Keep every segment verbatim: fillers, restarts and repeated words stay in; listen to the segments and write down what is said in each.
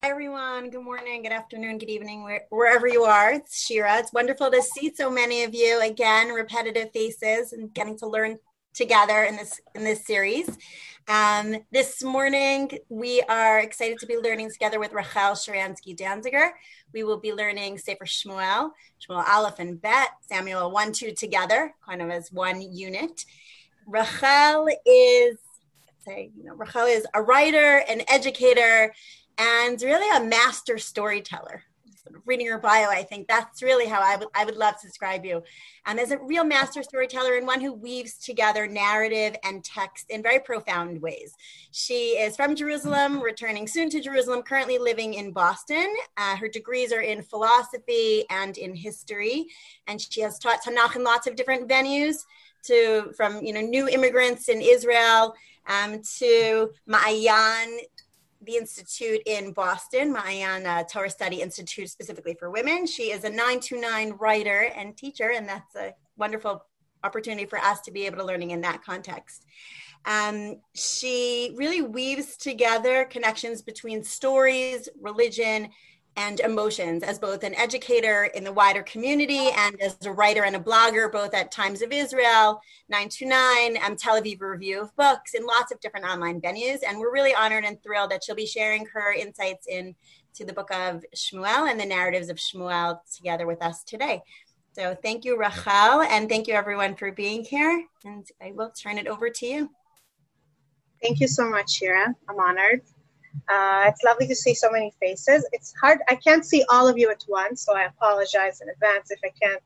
Hi, everyone. Good morning, good afternoon, good evening, where, wherever you are. It's Shira. It's wonderful to see so many of you again, repetitive faces, and getting to learn together in this in this series. Um, this morning, we are excited to be learning together with Rachel Sharansky Danziger. We will be learning Sefer Shmuel, Shmuel Aleph and Bet, Samuel one, two together, kind of as one unit. Rachel is, say, you know, Rachel is a writer, an educator, and really a master storyteller. Sort of reading your bio, I think that's really how I would I would love to describe you. Um, as a real master storyteller and one who weaves together narrative and text in very profound ways. She is from Jerusalem, returning soon to Jerusalem, currently living in Boston. Uh, her degrees are in philosophy and in history, and she has taught Tanakh in lots of different venues, to from you know new immigrants in Israel um, to Ma'ayan, the institute in Boston, Ma'ayan uh, Torah Study Institute specifically for women. She is a nine two nine writer and teacher, and that's a wonderful opportunity for us to be able to learning in that context. Um, she really weaves together connections between stories, religion, and emotions as both an educator in the wider community and as a writer and a blogger, both at Times of Israel, nine two nine, um, Tel Aviv Review of Books, in lots of different online venues. And we're really honored and thrilled that she'll be sharing her insights into the book of Shmuel and the narratives of Shmuel together with us today. So thank you, Rachel, and thank you everyone for being here. And I will turn it over to you. Thank you so much, Shira. I'm honored. Uh, it's lovely to see so many faces. It's hard. I can't see all of you at once, so I apologize in advance if I can't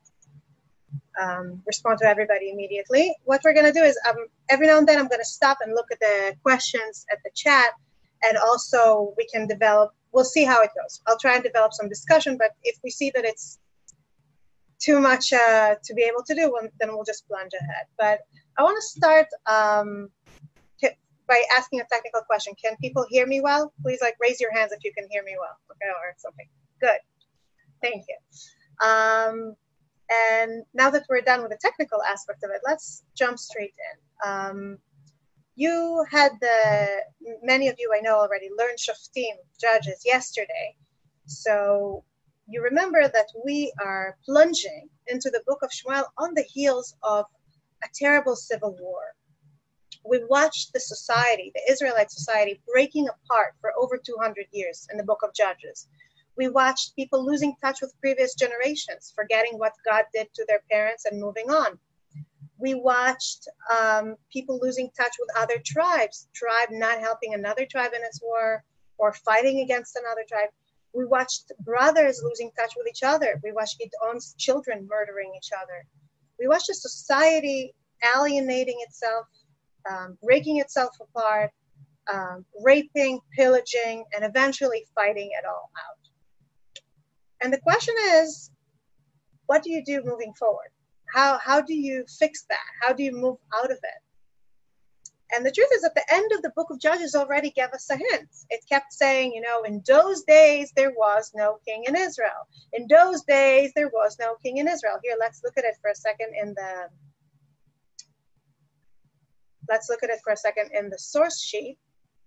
um, respond to everybody immediately. What we're going to do is um, every now and then I'm going to stop and look at the questions at the chat, and also we can develop, we'll see how it goes. I'll try and develop some discussion, but if we see that it's too much uh, to be able to do, then we'll just plunge ahead. But I want to start um, by asking a technical question. Can people hear me well? Please, like, raise your hands if you can hear me well, okay, or something. Good. Thank you. Um, and now that we're done with the technical aspect of it, let's jump straight in. Um, you had the, many of you I know already learned Shoftim, Judges, yesterday. So you remember that we are plunging into the book of Shmuel on the heels of a terrible civil war. We watched the society, the Israelite society, breaking apart for over two hundred years in the book of Judges. We watched people losing touch with previous generations, forgetting what God did to their parents and moving on. We watched um, people losing touch with other tribes, tribe not helping another tribe in its war or fighting against another tribe. We watched brothers losing touch with each other. We watched Gideon's children murdering each other. We watched a society alienating itself, Um, breaking itself apart, um, raping, pillaging, and eventually fighting it all out. And the question is, what do you do moving forward? How, how do you fix that? How do you move out of it? And the truth is, at the end of the book of Judges already gave us a hint. It kept saying, you know, in those days there was no king in Israel. In those days there was no king in Israel. Here, let's look at it for a second in the Let's look at it for a second in the source sheet.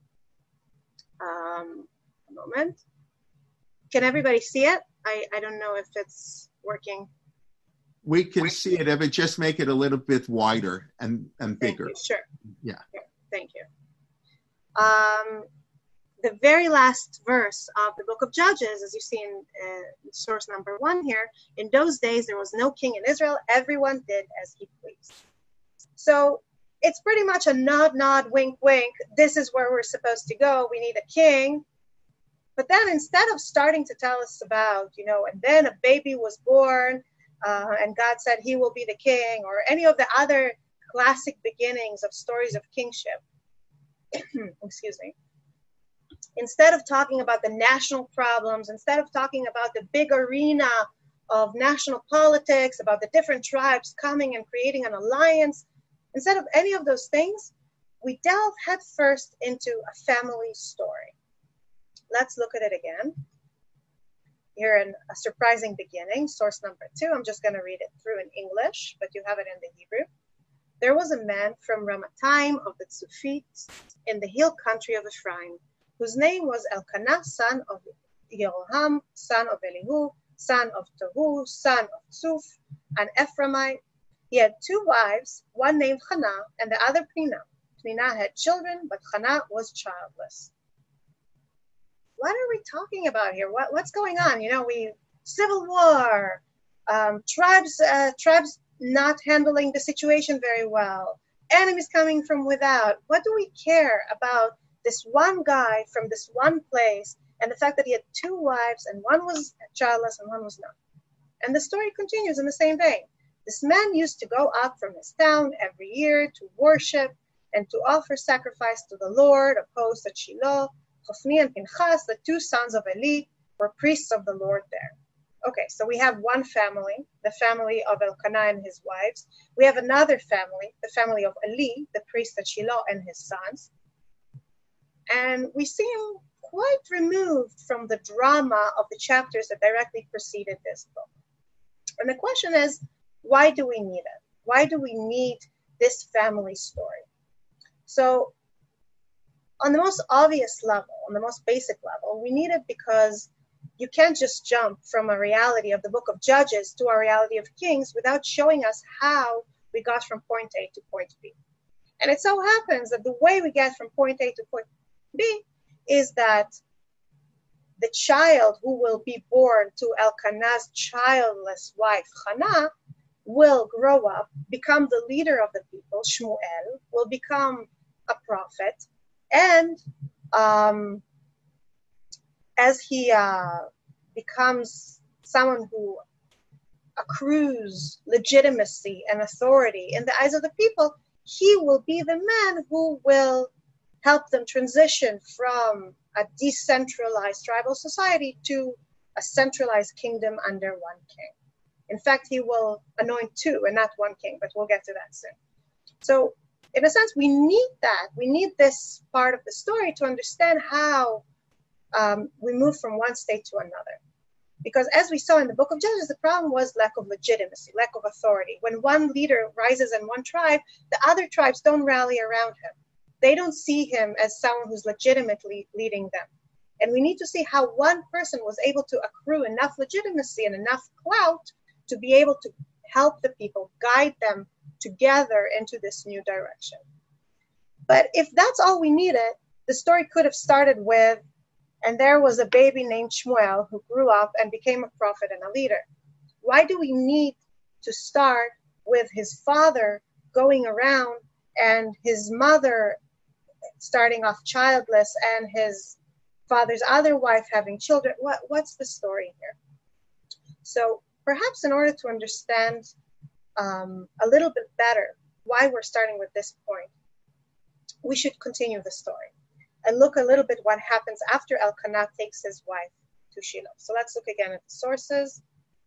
Um, a moment. Can everybody see it? I, I don't know if it's working. We can see it if it just make it a little bit wider and, and bigger. Thank you. Sure. Yeah. yeah. Thank you. Um, the very last verse of the book of Judges, as you see in uh, source number one here, in those days there was no king in Israel. Everyone did as he pleased. So it's pretty much a nod, nod, wink, wink. This is where we're supposed to go. We need a king. But then instead of starting to tell us about, you know, and then a baby was born uh, and God said he will be the king, or any of the other classic beginnings of stories of kingship, excuse me, instead of talking about the national problems, instead of talking about the big arena of national politics, about the different tribes coming and creating an alliance, instead of any of those things, we delve headfirst into a family story. Let's look at it again. Here in a surprising beginning, source number two. I'm just going to read it through in English, but you have it in the Hebrew. There was a man from Ramatayim of the Tzufit in the hill country of Ephraim whose name was Elkanah, son of Yeroham, son of Elihu, son of Tohu, son of Tzuf, an Ephraimite. He had two wives, one named Hannah and the other Peninnah. Peninnah had children, but Hannah was childless. What are we talking about here? What, what's going on? You know, we civil war, um, tribes, uh, tribes not handling the situation very well, enemies coming from without. What do we care about this one guy from this one place and the fact that he had two wives and one was childless and one was not? And the story continues in the same vein. This man used to go up from his town every year to worship and to offer sacrifice to the Lord of hosts at Shiloh. Hophni and Pinchas, the two sons of Eli, were priests of the Lord there. Okay, so we have one family, the family of Elkanah and his wives. We have another family, the family of Eli, the priest at Shiloh and his sons. And we seem quite removed from the drama of the chapters that directly preceded this book. And the question is, why do we need it? Why do we need this family story? So on the most obvious level, on the most basic level, we need it because you can't just jump from a reality of the book of Judges to a reality of Kings without showing us how we got from point A to point B. And it so happens that the way we get from point A to point B is that the child who will be born to Elkanah's childless wife, Hannah, will grow up, become the leader of the people, Shmuel, will become a prophet, and um, as he uh, becomes someone who accrues legitimacy and authority in the eyes of the people, he will be the man who will help them transition from a decentralized tribal society to a centralized kingdom under one king. In fact, he will anoint two and not one king, but we'll get to that soon. So in a sense, we need that. We need this part of the story to understand how um, we move from one state to another. Because as we saw in the book of Judges, the problem was lack of legitimacy, lack of authority. When one leader rises in one tribe, the other tribes don't rally around him. They don't see him as someone who's legitimately leading them. And we need to see how one person was able to accrue enough legitimacy and enough clout to be able to help the people, guide them together into this new direction. But if that's all we needed, the story could have started with, and there was a baby named Shmuel who grew up and became a prophet and a leader. Why do we need to start with his father going around and his mother starting off childless and his father's other wife having children? What, what's the story here? So perhaps in order to understand um, a little bit better why we're starting with this point, we should continue the story and look a little bit what happens after Elkanah takes his wife to Shiloh. So let's look again at the sources.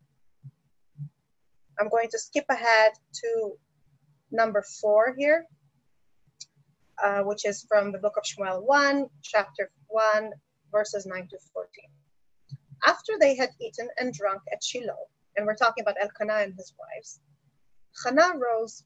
I'm going to skip ahead to number four here, uh, which is from the book of Shmuel one, chapter one, verses nine to fourteen. After they had eaten and drunk at Shiloh, and we're talking about Elkanah and his wives, Hannah rose.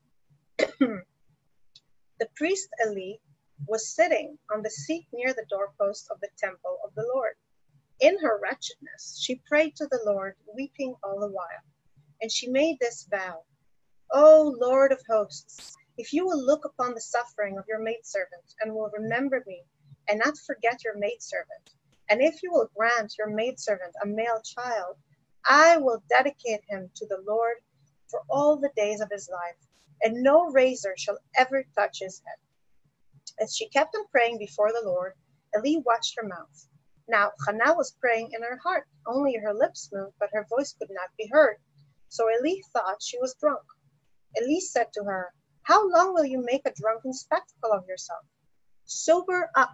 The priest Eli was sitting on the seat near the doorpost of the temple of the Lord. In her wretchedness, she prayed to the Lord, weeping all the while. And she made this vow, O Lord of hosts, if you will look upon the suffering of your maidservant and will remember me and not forget your maidservant, and if you will grant your maidservant a male child, I will dedicate him to the Lord for all the days of his life, and no razor shall ever touch his head. As she kept on praying before the Lord, Eli watched her mouth. Now Hannah was praying in her heart, only her lips moved, but her voice could not be heard. So Eli thought she was drunk. Eli said to her, How long will you make a drunken spectacle of yourself? Sober up.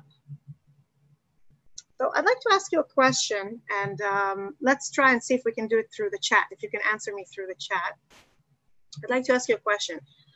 So I'd like to ask you a question, and um, let's try and see if we can do it through the chat, if you can answer me through the chat. I'd like to ask you a question.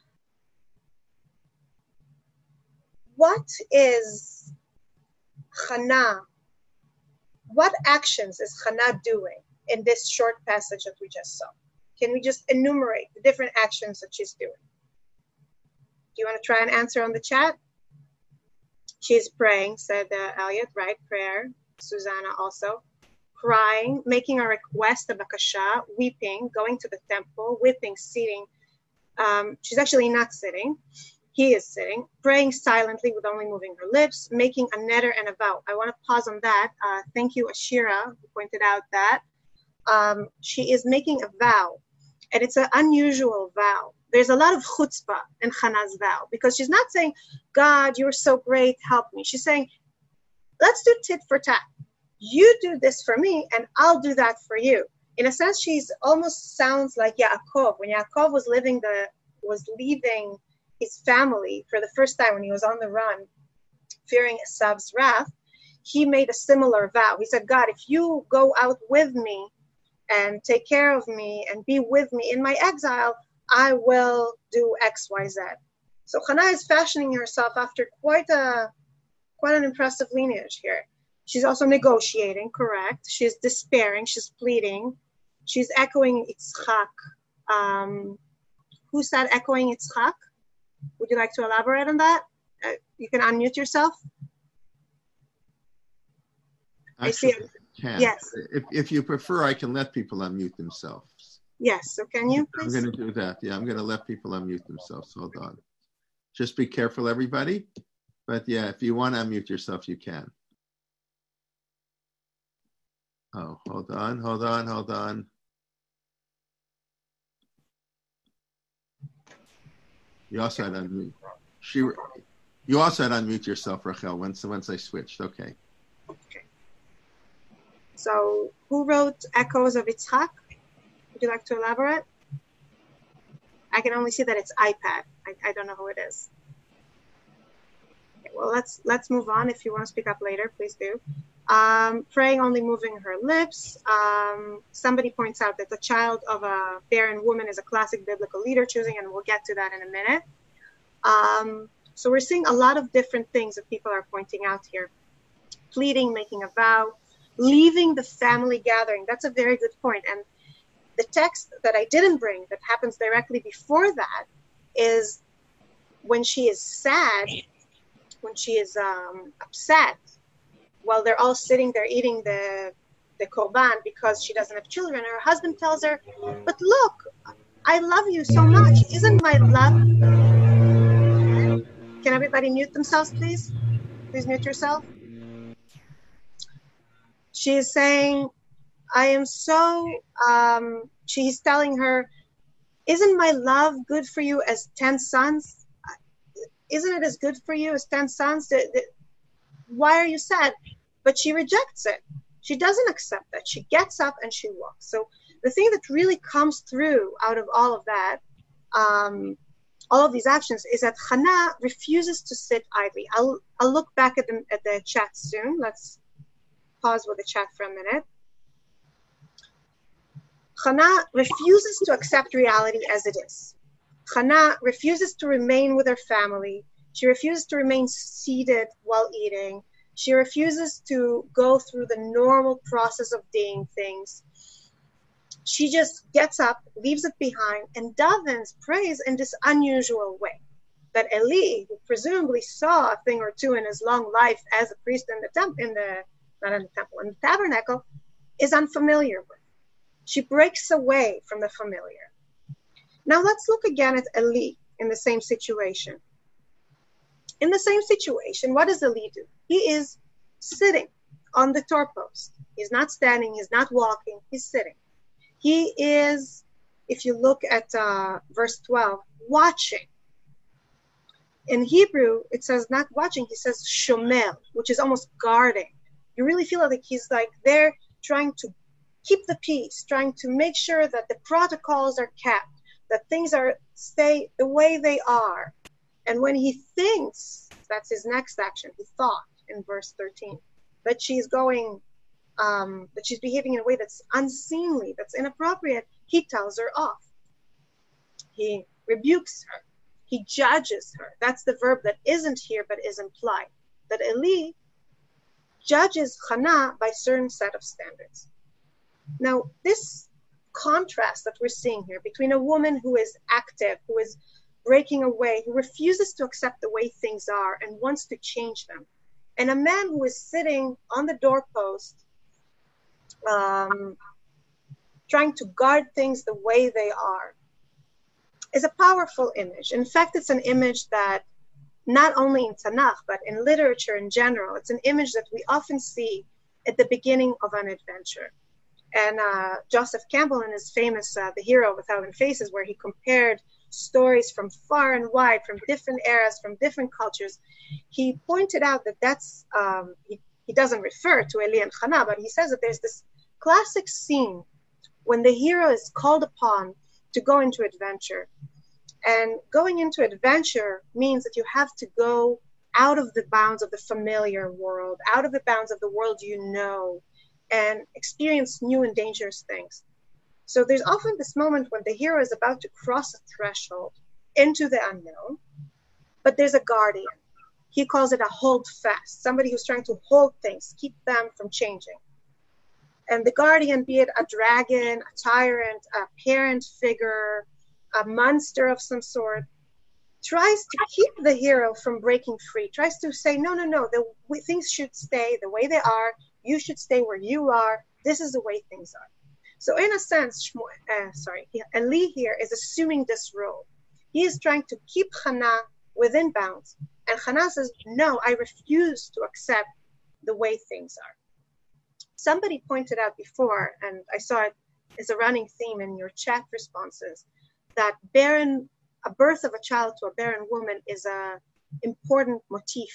What is Hannah, what actions is Hannah doing in this short passage that we just saw? Can we just enumerate the different actions that she's doing? Do you want to try and answer on the chat? She's praying, said uh, Elliot, right? Prayer. Susanna also. Crying, making a request, a bakasha, weeping, going to the temple, weeping, sitting. Um, she's actually not sitting. He is sitting, praying silently with only moving her lips, making a neder and a vow. I want to pause on that. Uh, thank you, Ashira, who pointed out that. Um, she is making a vow, and it's an unusual vow. There's a lot of chutzpah in Hannah's vow, because she's not saying, God, you're so great, help me. She's saying, let's do tit for tat. You do this for me, and I'll do that for you. In a sense, she's almost sounds like Yaakov. When Yaakov was living the was leaving his family for the first time when he was on the run, fearing Esav's wrath, he made a similar vow. He said, God, if you go out with me and take care of me and be with me in my exile, I will do X, Y, Z. So Hannah is fashioning herself after quite a quite an impressive lineage here. She's also negotiating, correct? She's despairing, she's pleading. She's echoing Yitzchak. Um, who said echoing Yitzchak? Would you like to elaborate on that? Uh, you can unmute yourself. Actually, I see it. Can. Yes. If, if you prefer, I can let people unmute themselves. Yes. So can you, please? I'm going to do that. Yeah, I'm going to let people unmute themselves. Hold on. Just be careful, everybody. But yeah, if you want to unmute yourself, you can. Oh, hold on, hold on, hold on. You also had unmute. She, you also had unmute yourself, Rachel, once, once I switched. Okay. Okay. So who wrote Echoes of Yitzchak? Would you like to elaborate? I can only see that it's iPad. I, I don't know who it is. Okay, well, let's let's move on. If you want to speak up later, please do. Um, praying, only moving her lips. Um, somebody points out that the child of a barren woman is a classic biblical leader choosing, and we'll get to that in a minute. Um, so we're seeing a lot of different things that people are pointing out here. Pleading, making a vow, leaving the family gathering. That's a very good point. And the text that I didn't bring that happens directly before that is when she is sad, when she is um, upset, while they're all sitting there eating the the korban because she doesn't have children. Her husband tells her, but look, I love you so much. Isn't my love... Can everybody mute themselves, please? Please mute yourself. She is saying, I am so... Um, she's telling her, isn't my love good for you as ten sons? Isn't it as good for you as ten sons? The, the, why are you sad? But she rejects it. She doesn't accept that. She gets up and she walks. So the thing that really comes through out of all of that, um, all of these actions, is that Hannah refuses to sit idly. I'll I'll look back at the at the chat soon. Let's pause with the chat for a minute. Hannah refuses to accept reality as it is. Hannah refuses to remain with her family. She refuses to remain seated while eating. She refuses to go through the normal process of doing things. She just gets up, leaves it behind, and davens, prays in this unusual way that Eli, who presumably saw a thing or two in his long life as a priest in the temple, in the not in the temple, in the tabernacle, is unfamiliar with. She breaks away from the familiar. Now let's look again at Eli in the same situation. In the same situation, what does Eli do? He is sitting on the doorpost. He's not standing, he's not walking, he's sitting. He is, if you look at uh, verse twelve, watching. In Hebrew, it says not watching, he says shomer, which is almost guarding. You really feel like he's like there trying to keep the peace, trying to make sure that the protocols are kept, that things are stay the way they are. And when he thinks, that's his next action, he thought in verse thirteen, that she's going, um, that she's behaving in a way that's unseemly, that's inappropriate, he tells her off. He rebukes her. He judges her. That's the verb that isn't here but is implied. That Eli judges Hannah by a certain set of standards. Now, this contrast that we're seeing here between a woman who is active, who is breaking away, who refuses to accept the way things are and wants to change them. And a man who is sitting on the doorpost, um, trying to guard things the way they are, is a powerful image. In fact, it's an image that not only in Tanakh, but in literature in general, it's an image that we often see at the beginning of an adventure. And uh, Joseph Campbell, in his famous uh, The Hero with Thousand Faces, where he compared stories from far and wide, from different eras, from different cultures, he pointed out that that's, um, he, he doesn't refer to Eli and Hannah, but he says that there's this classic scene when the hero is called upon to go into adventure. And going into adventure means that you have to go out of the bounds of the familiar world, out of the bounds of the world you know, and experience new and dangerous things. So there's often this moment when the hero is about to cross a threshold into the unknown, but there's a guardian. He calls it a hold fast, somebody who's trying to hold things, keep them from changing. And the guardian, be it a dragon, a tyrant, a parent figure, a monster of some sort, tries to keep the hero from breaking free, tries to say, no, no, no, the w- things should stay the way they are. You should stay where you are. This is the way things are. So in a sense, Shmuel, uh, sorry, Eli here is assuming this role. He is trying to keep Hannah within bounds. And Hannah says, no, I refuse to accept the way things are. Somebody pointed out before, and I saw it as a running theme in your chat responses, that barren, a birth of a child to a barren woman is a important motif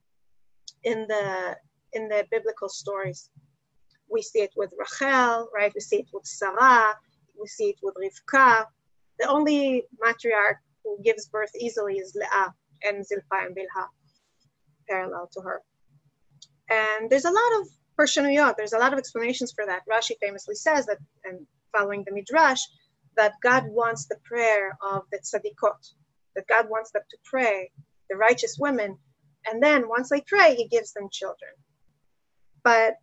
in the in the biblical stories. We see it with Rachel, right? We see it with Sarah. We see it with Rivka. The only matriarch who gives birth easily is Leah and Zilpah and Bilhah, parallel to her. And there's a lot of Parshanuyot, there's a lot of explanations for that. Rashi famously says that, and following the Midrash, that God wants the prayer of the tzadikot, that God wants them to pray, the righteous women, and then once they pray, he gives them children. But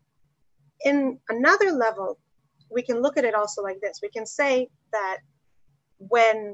in another level, we can look at it also like this. We can say that when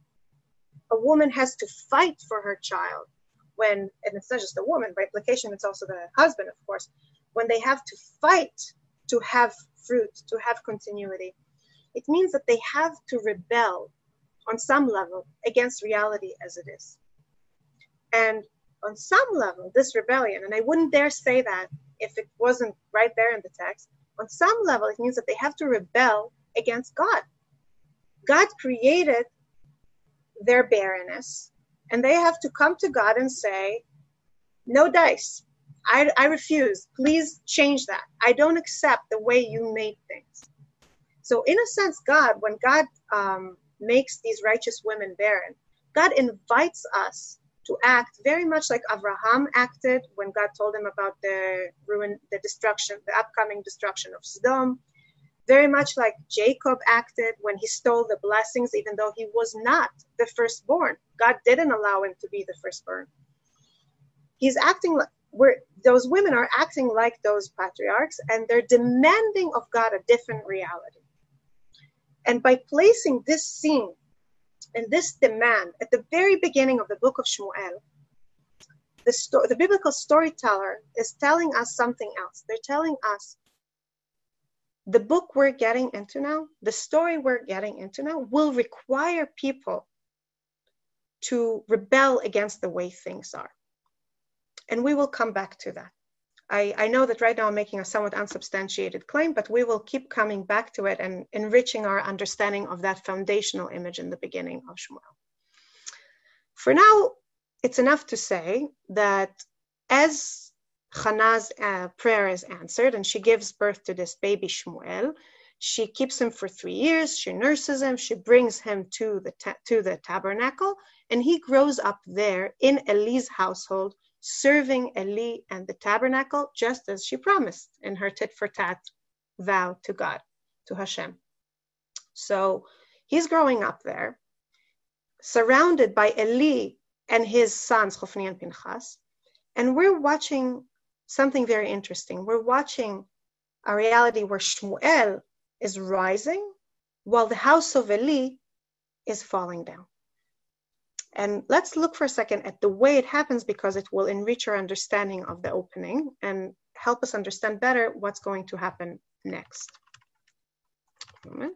a woman has to fight for her child, when, and it's not just a woman, by implication, it's also the husband, of course, when they have to fight to have fruit, to have continuity, it means that they have to rebel on some level against reality as it is. And on some level, this rebellion, and I wouldn't dare say that if it wasn't right there in the text, on some level, it means that they have to rebel against God. God created their barrenness, and they have to come to God and say, no dice. I, I refuse. Please change that. I don't accept the way you made things. So in a sense, God, when God um, makes these righteous women barren, God invites us to act very much like Abraham acted when God told him about the ruin, the destruction, the upcoming destruction of Sodom. Very much like Jacob acted when he stole the blessings, even though he was not the firstborn. God didn't allow him to be the firstborn. He's acting like, where those women are acting like those patriarchs, and they're demanding of God a different reality. And by placing this scene and this demand at the very beginning of the book of Shmuel, the, sto- the biblical storyteller is telling us something else. They're telling us the book we're getting into now, the story we're getting into now, will require people to rebel against the way things are. And we will come back to that. I, I know that right now I'm making a somewhat unsubstantiated claim, but we will keep coming back to it and enriching our understanding of that foundational image in the beginning of Shmuel. For now, it's enough to say that as Hannah's uh, prayer is answered and she gives birth to this baby Shmuel, she keeps him for three years, she nurses him, she brings him to the ta- to the tabernacle, and he grows up there in Eli's household, serving Eli and the tabernacle, just as she promised in her tit for tat vow to God, to Hashem. So he's growing up there, surrounded by Eli and his sons, Hofni and Pinchas, and we're watching something very interesting. We're watching a reality where Shmuel is rising while the house of Eli is falling down. And let's look for a second at the way it happens, because it will enrich our understanding of the opening and help us understand better what's going to happen next. Moment.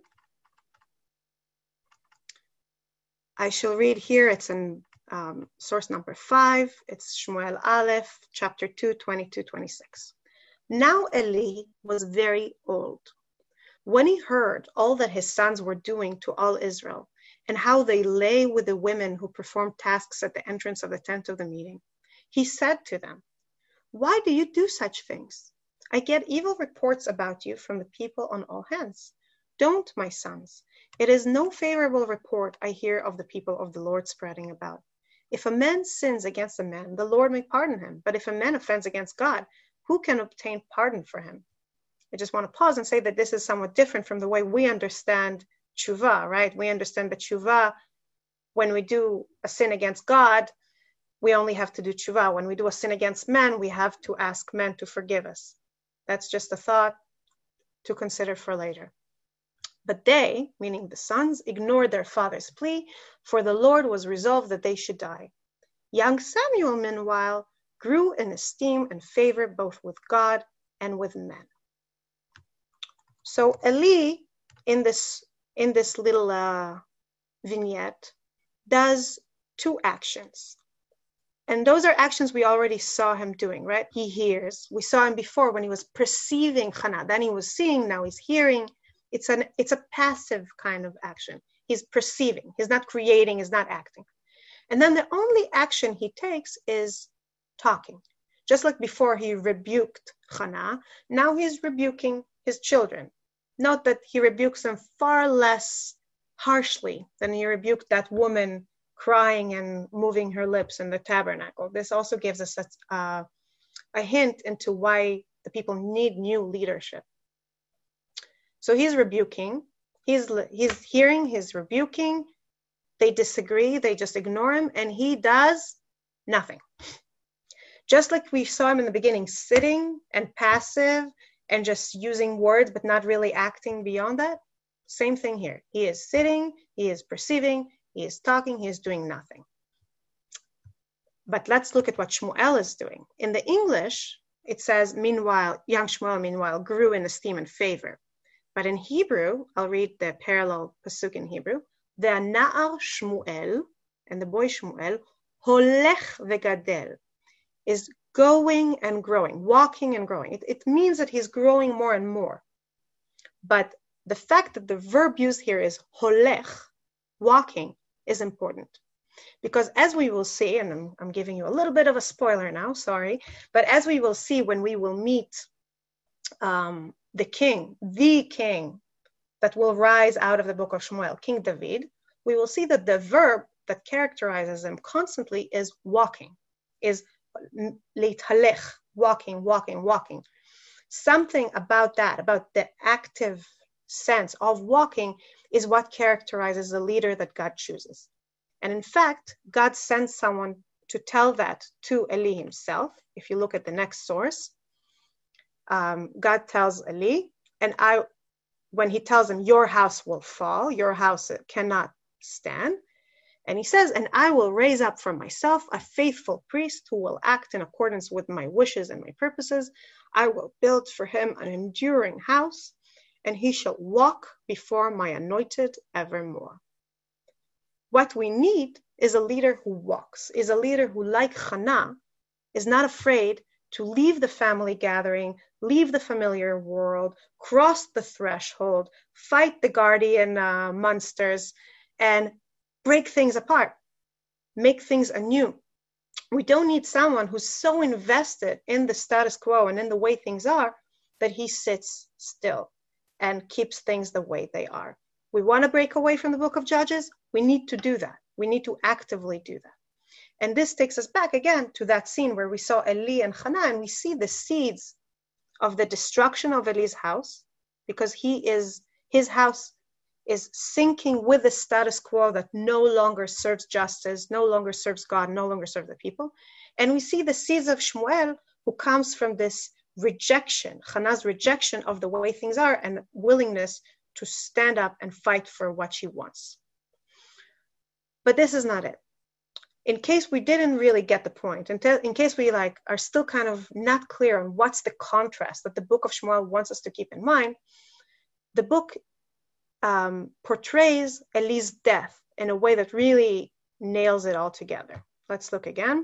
I shall read here, it's in um, source number five, it's Shmuel Aleph, chapter two, twenty-two, twenty-six. Now Eli was very old. When he heard all that his sons were doing to all Israel, and how they lay with the women who performed tasks at the entrance of the tent of the meeting, he said to them, "Why do you do such things? I get evil reports about you from the people on all hands. Don't, my sons. It is no favorable report I hear of the people of the Lord spreading about. If a man sins against a man, the Lord may pardon him. But if a man offends against God, who can obtain pardon for him?" I just want to pause and say that this is somewhat different from the way we understand tshuva, right? We understand that tshuva, when we do a sin against God, we only have to do tshuva. When we do a sin against men, we have to ask men to forgive us. That's just a thought to consider for later. But they, meaning the sons, ignored their father's plea, for the Lord was resolved that they should die. Young Samuel, meanwhile, grew in esteem and favor both with God and with men. So Eli, in this in this little uh, vignette, does two actions. And those are actions we already saw him doing, right? He hears. We saw him before when he was perceiving Hannah. Then he was seeing, now he's hearing. It's an it's a passive kind of action. He's perceiving. He's not creating, he's not acting. And then the only action he takes is talking. Just like before he rebuked Hannah, now he's rebuking his children. Note that he rebukes them far less harshly than he rebuked that woman crying and moving her lips in the tabernacle. This also gives us a, uh, a hint into why the people need new leadership. So he's rebuking, he's, he's hearing, he's rebuking, they disagree, they just ignore him, and he does nothing. Just like we saw him in the beginning, sitting and passive and just using words, but not really acting beyond that. Same thing here. He is sitting, he is perceiving, he is talking, he is doing nothing. But let's look at what Shmuel is doing. In the English, it says, meanwhile, young Shmuel, meanwhile, grew in esteem and favor. But in Hebrew, I'll read the parallel pasuk in Hebrew. Ve'ana'ar Shmuel, and the boy Shmuel, holech vegadel, is going and growing, walking and growing. It, it means that he's growing more and more. But the fact that the verb used here is holech, walking, is important. Because as we will see, and I'm, I'm giving you a little bit of a spoiler now, sorry, but as we will see when we will meet um, the king, the king that will rise out of the book of Shmuel, King David, we will see that the verb that characterizes him constantly is walking, is leithalech, walking, walking, walking. Something about that, about the active sense of walking, is what characterizes the leader that God chooses. And in fact, God sends someone to tell that to Eli himself. If you look at the next source, um, God tells Eli, and I, when he tells him, your house will fall, your house cannot stand. And he says, and I will raise up for myself a faithful priest who will act in accordance with my wishes and my purposes. I will build for him an enduring house, and he shall walk before my anointed evermore. What we need is a leader who walks, is a leader who, like Hannah, is not afraid to leave the family gathering, leave the familiar world, cross the threshold, fight the guardian uh, monsters, and break things apart, make things anew. We don't need someone who's so invested in the status quo and in the way things are that he sits still and keeps things the way they are. We want to break away from the book of Judges. We need to do that. We need to actively do that. And this takes us back again to that scene where we saw Eli and Hannah, and we see the seeds of the destruction of Eli's house, because he is, his house is sinking with the status quo that no longer serves justice, no longer serves God, no longer serves the people. And we see the seeds of Shmuel, who comes from this rejection, Hannah's rejection of the way things are, and willingness to stand up and fight for what she wants. But this is not it. in case we didn't really get the point, in, te- in case we like are still kind of not clear on what's the contrast that the book of Shmuel wants us to keep in mind, the book um, portrays Eli's death in a way that really nails it all together. Let's look again.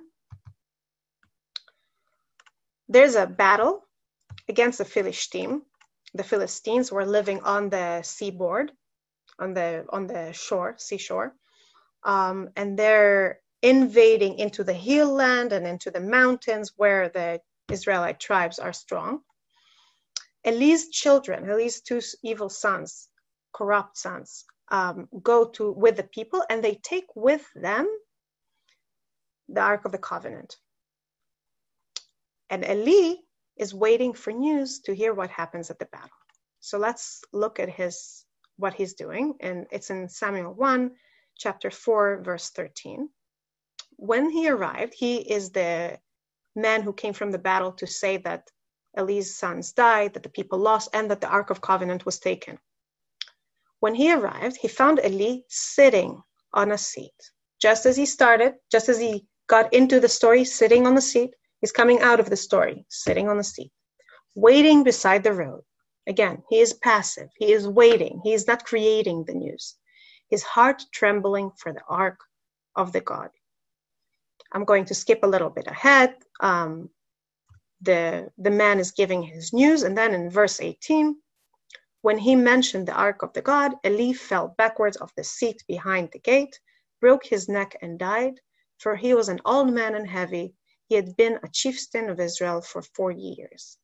There's a battle against the Philistine. The Philistines were living on the seaboard, on the on the shore, seashore, um, and they're invading into the hill land and into the mountains where the Israelite tribes are strong. Eli's children, Eli's two evil sons, corrupt sons, um, go to with the people, and they take with them the Ark of the Covenant. And Eli is waiting for news to hear what happens at the battle. So let's look at his what he's doing, and it's in Samuel one, chapter four, verse thirteen. When he arrived, he is the man who came from the battle to say that Eli's sons died, that the people lost, and that the Ark of Covenant was taken. When he arrived, he found Eli sitting on a seat. Just as he started, just as he got into the story, sitting on the seat, he's coming out of the story, sitting on the seat, waiting beside the road. Again, he is passive. He is waiting. He is not creating the news. His heart trembling for the Ark of the God. I'm going to skip a little bit ahead. Um, the, the man is giving his news, and then in verse eighteen, when he mentioned the Ark of the God, Eli fell backwards off the seat behind the gate, broke his neck and died, for he was an old man and heavy. He had been a chieftain of Israel for four years.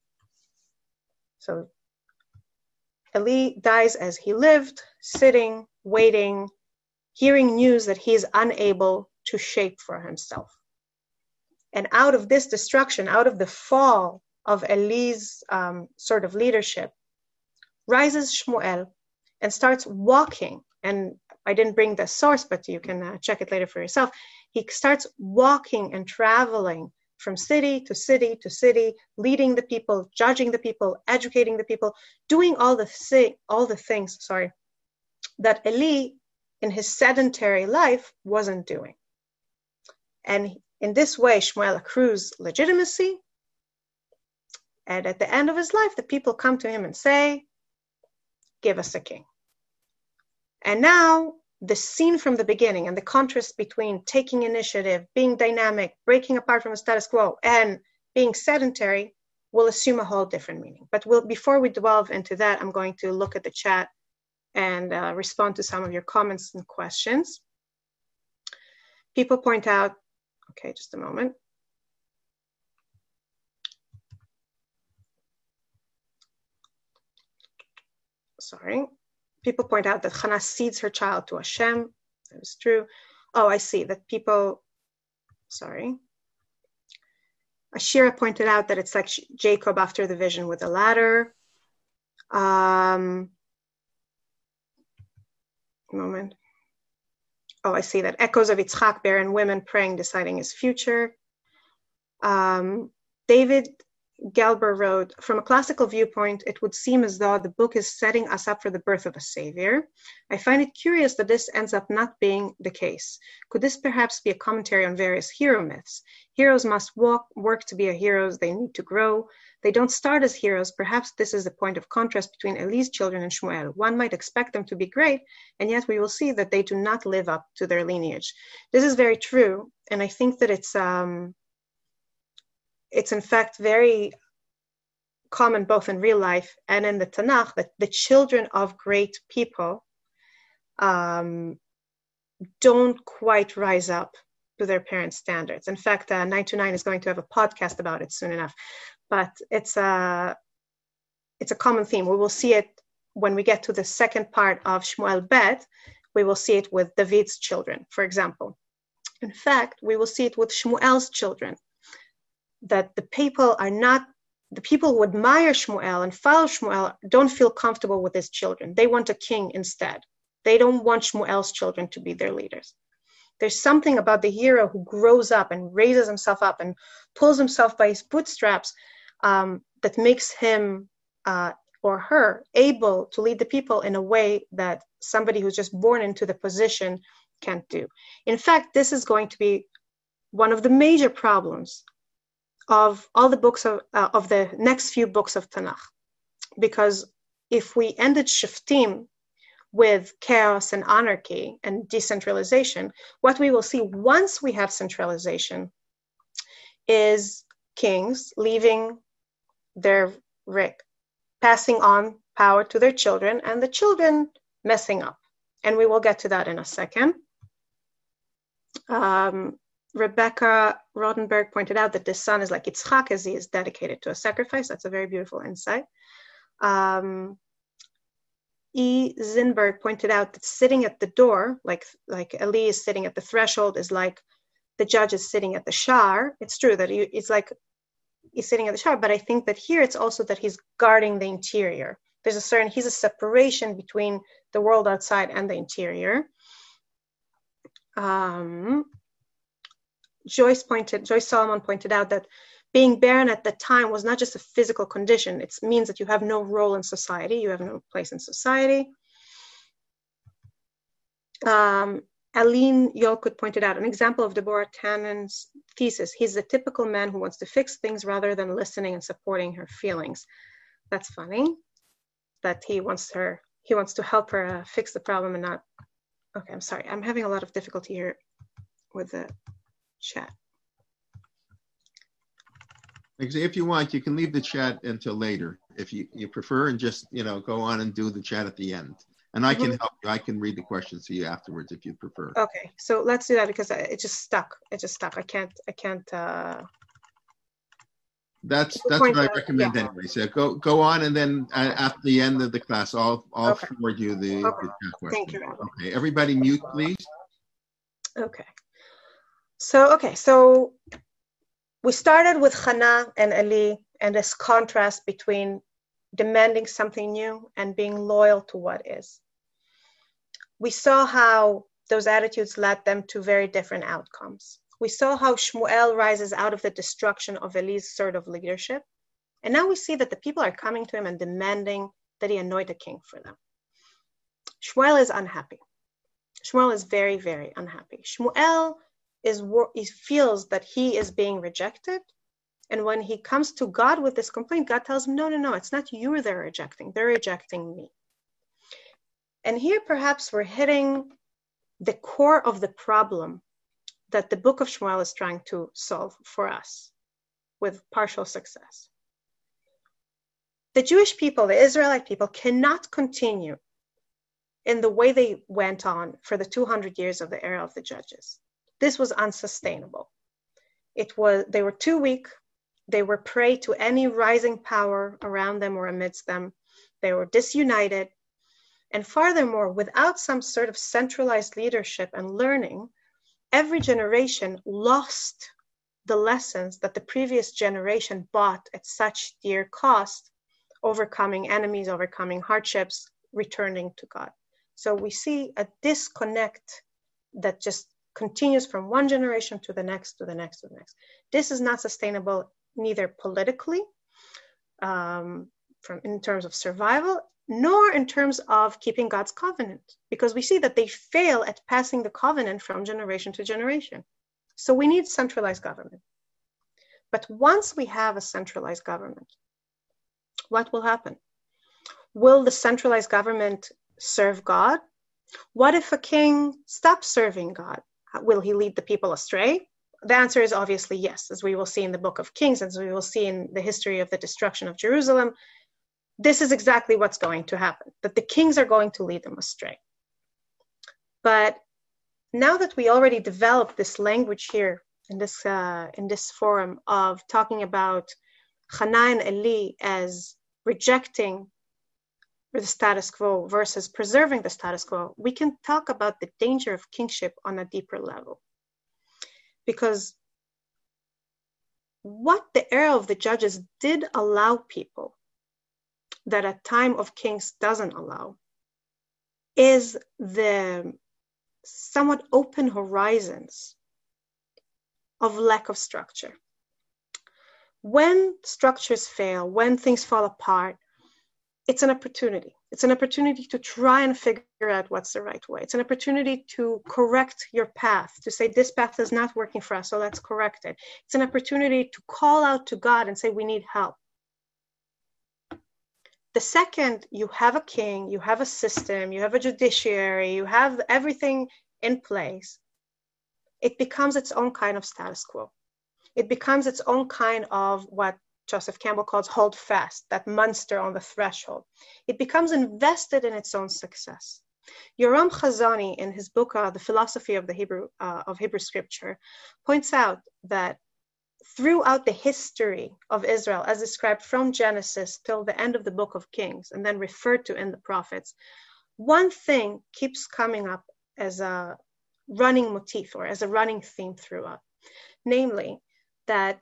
So Eli dies as he lived, sitting, waiting, hearing news that he is unable to shape for himself. And out of this destruction, out of the fall of Eli's um, sort of leadership, rises Shmuel and starts walking. And I didn't bring the source, but you can uh, check it later for yourself. He starts walking and traveling from city to city to city, leading the people, judging the people, educating the people, doing all the thi- all the things, sorry, that Eli in his sedentary life wasn't doing. And in this way, Shmuel accrues legitimacy. And at the end of his life, the people come to him and say, give us a king. And now the scene from the beginning and the contrast between taking initiative, being dynamic, breaking apart from the status quo, and being sedentary will assume a whole different meaning. But we'll, before we delve into that, I'm going to look at the chat and uh, respond to some of your comments and questions. People point out, okay, just a moment. Sorry. People point out that Hannah cedes her child to Hashem. That is true. Oh, I see that people, sorry. Ashira pointed out that it's like Jacob after the vision with the ladder. Um, moment. Oh, I see that echoes of Yitzchak, barren women praying, deciding his future. Um, David Gelber wrote, from a classical viewpoint, it would seem as though the book is setting us up for the birth of a savior. I find it curious that this ends up not being the case. Could this perhaps be a commentary on various hero myths? Heroes must walk, work to be a heroes. They need to grow. They don't start as heroes. Perhaps this is the point of contrast between Eli's children and Shmuel. One might expect them to be great, and yet we will see that they do not live up to their lineage. This is very true, and I think that it's um, it's in fact very common both in real life and in the Tanakh that the children of great people um, don't quite rise up to their parents' standards. In fact, uh, nine to nine is going to have a podcast about it soon enough. But it's a, it's a common theme. We will see it when we get to the second part of Shmuel Bet. We will see it with David's children, for example. In fact, we will see it with Shmuel's children, that the people are not, the people who admire Shmuel and follow Shmuel don't feel comfortable with his children. They want a king instead. They don't want Shmuel's children to be their leaders. There's something about the hero who grows up and raises himself up and pulls himself by his bootstraps um, that makes him uh, or her able to lead the people in a way that somebody who's just born into the position can't do. In fact, this is going to be one of the major problems of all the books of, uh, of the next few books of Tanakh. Because if we ended Shoftim with chaos and anarchy and decentralization, what we will see once we have centralization is kings leaving their, passing on power to their children, and the children messing up. And we will get to that in a second. Um, Rebecca Rodenberg pointed out that the son is like Yitzchak, as he is dedicated to a sacrifice. That's a very beautiful insight. Um, E. Zinberg pointed out that sitting at the door, like like Eli is sitting at the threshold, is like the judge is sitting at the shar. It's true that he, it's like he's sitting at the shar, but I think that here it's also that he's guarding the interior. There's a certain, he's a separation between the world outside and the interior. Um, Joyce pointed, Joyce Solomon pointed out that being barren at the time was not just a physical condition. It means that you have no role in society. You have no place in society. Um, Aline Yolkut pointed out an example of Deborah Tannen's thesis. He's the typical man who wants to fix things rather than listening and supporting her feelings. That's funny, that he wants her, he wants to help her uh, fix the problem and not, okay, I'm sorry. I'm having a lot of difficulty here with the chat. If you want, you can leave the chat until later if you, you prefer, and just, you know, go on and do the chat at the end. And I can mm-hmm. help you. I can read the questions to you afterwards if you prefer. Okay, so let's do that because it just stuck. It just stuck. I can't, I can't. Uh... That's that's what I recommend yeah. anyway. So go go on, and then uh, at the end of the class, I'll I'll okay. forward you the, okay. the chat question. Thank you. Okay, everybody mute, please. Okay. So okay, so we started with Hannah and Eli and this contrast between demanding something new and being loyal to what is. We saw how those attitudes led them to very different outcomes. We saw how Shmuel rises out of the destruction of Eli's sort of leadership. And now we see that the people are coming to him and demanding that he anoint a king for them. Shmuel is unhappy. Shmuel is very, very unhappy. Shmuel is he feels that he is being rejected. And when he comes to God with this complaint, God tells him, no, no, no, it's not you they're rejecting. They're rejecting me. And here perhaps we're hitting the core of the problem that the book of Shmuel is trying to solve for us with partial success. The Jewish people, the Israelite people, cannot continue in the way they went on for the two hundred years of the era of the judges. This was unsustainable. It was, they were too weak. They were prey to any rising power around them or amidst them. They were disunited. And furthermore, without some sort of centralized leadership and learning, every generation lost the lessons that the previous generation bought at such dear cost, overcoming enemies, overcoming hardships, returning to God. So we see a disconnect that just continues from one generation to the next, to the next, to the next. This is not sustainable, neither politically, um, from in terms of survival, nor in terms of keeping God's covenant, because we see that they fail at passing the covenant from generation to generation. So we need centralized government. But once we have a centralized government, what will happen? Will the centralized government serve God? What if a king stops serving God? Will he lead the people astray? The answer is obviously yes, as we will see in the book of Kings, as we will see in the history of the destruction of Jerusalem. This is exactly what's going to happen, that the kings are going to lead them astray. But now that we already developed this language here in this uh, in this forum of talking about Hannah and Eli as rejecting the status quo versus preserving the status quo, we can talk about the danger of kingship on a deeper level. Because what the era of the judges did allow people that a time of kings doesn't allow is the somewhat open horizons of lack of structure. When structures fail, when things fall apart, it's an opportunity. It's an opportunity to try and figure out what's the right way. It's an opportunity to correct your path, to say this path is not working for us, so let's correct it. It's an opportunity to call out to God and say we need help. The second you have a king, you have a system, you have a judiciary, you have everything in place, it becomes its own kind of status quo. It becomes its own kind of what Joseph Campbell calls hold fast, that monster on the threshold. It becomes invested in its own success. Yoram Chazani, in his book, uh, The Philosophy of the Hebrew uh, of Hebrew Scripture, points out that throughout the history of Israel, as described from Genesis till the end of the book of Kings, and then referred to in the prophets, one thing keeps coming up as a running motif or as a running theme throughout, namely that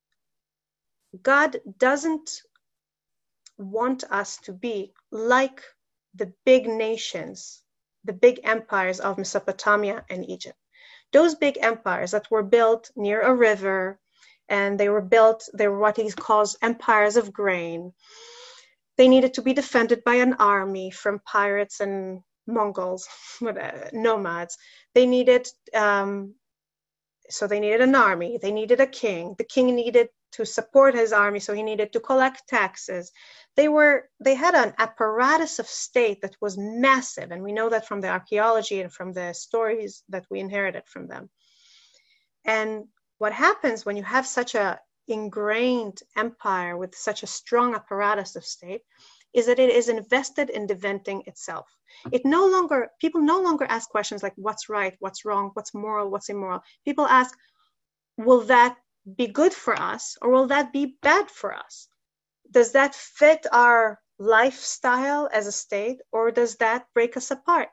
God doesn't want us to be like the big nations, the big empires of Mesopotamia and Egypt. Those big empires that were built near a river, and they were built, they were what he calls empires of grain. They needed to be defended by an army from pirates and Mongols, nomads. They needed, um, so they needed an army. They needed a king. The king needed to support his army, so he needed to collect taxes. They were, they had an apparatus of state that was massive, and we know that from the archaeology and from the stories that we inherited from them. And what happens when you have such a ingrained empire with such a strong apparatus of state is that it is invested in defending itself. It no longer, people no longer ask questions like what's right, what's wrong, what's moral, what's immoral. People ask, will that be good for us or will that be bad for us? Does that fit our lifestyle as a state or does that break us apart?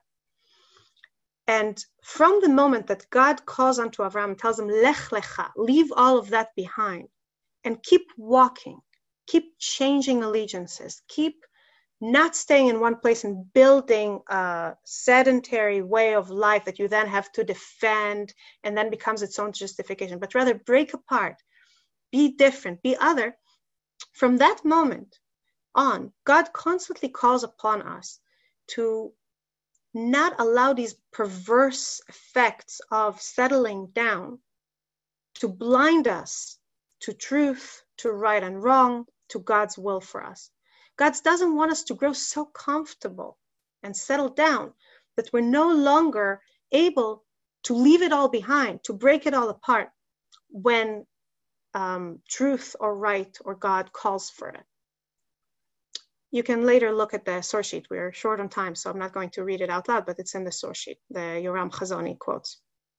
And from the moment that God calls unto Abraham and tells him, Lech lecha, leave all of that behind and keep walking, keep changing allegiances, keep not staying in one place and building a sedentary way of life that you then have to defend and then becomes its own justification, but rather break apart, be different, be other. From that moment on, God constantly calls upon us to not allow these perverse effects of settling down to blind us to truth, to right and wrong, to God's will for us. God doesn't want us to grow so comfortable and settle down that we're no longer able to leave it all behind, to break it all apart when um, truth or right or God calls for it. You can later look at the source sheet. We're short on time, so I'm not going to read it out loud, but it's in the source sheet, the Yoram Chazani quotes.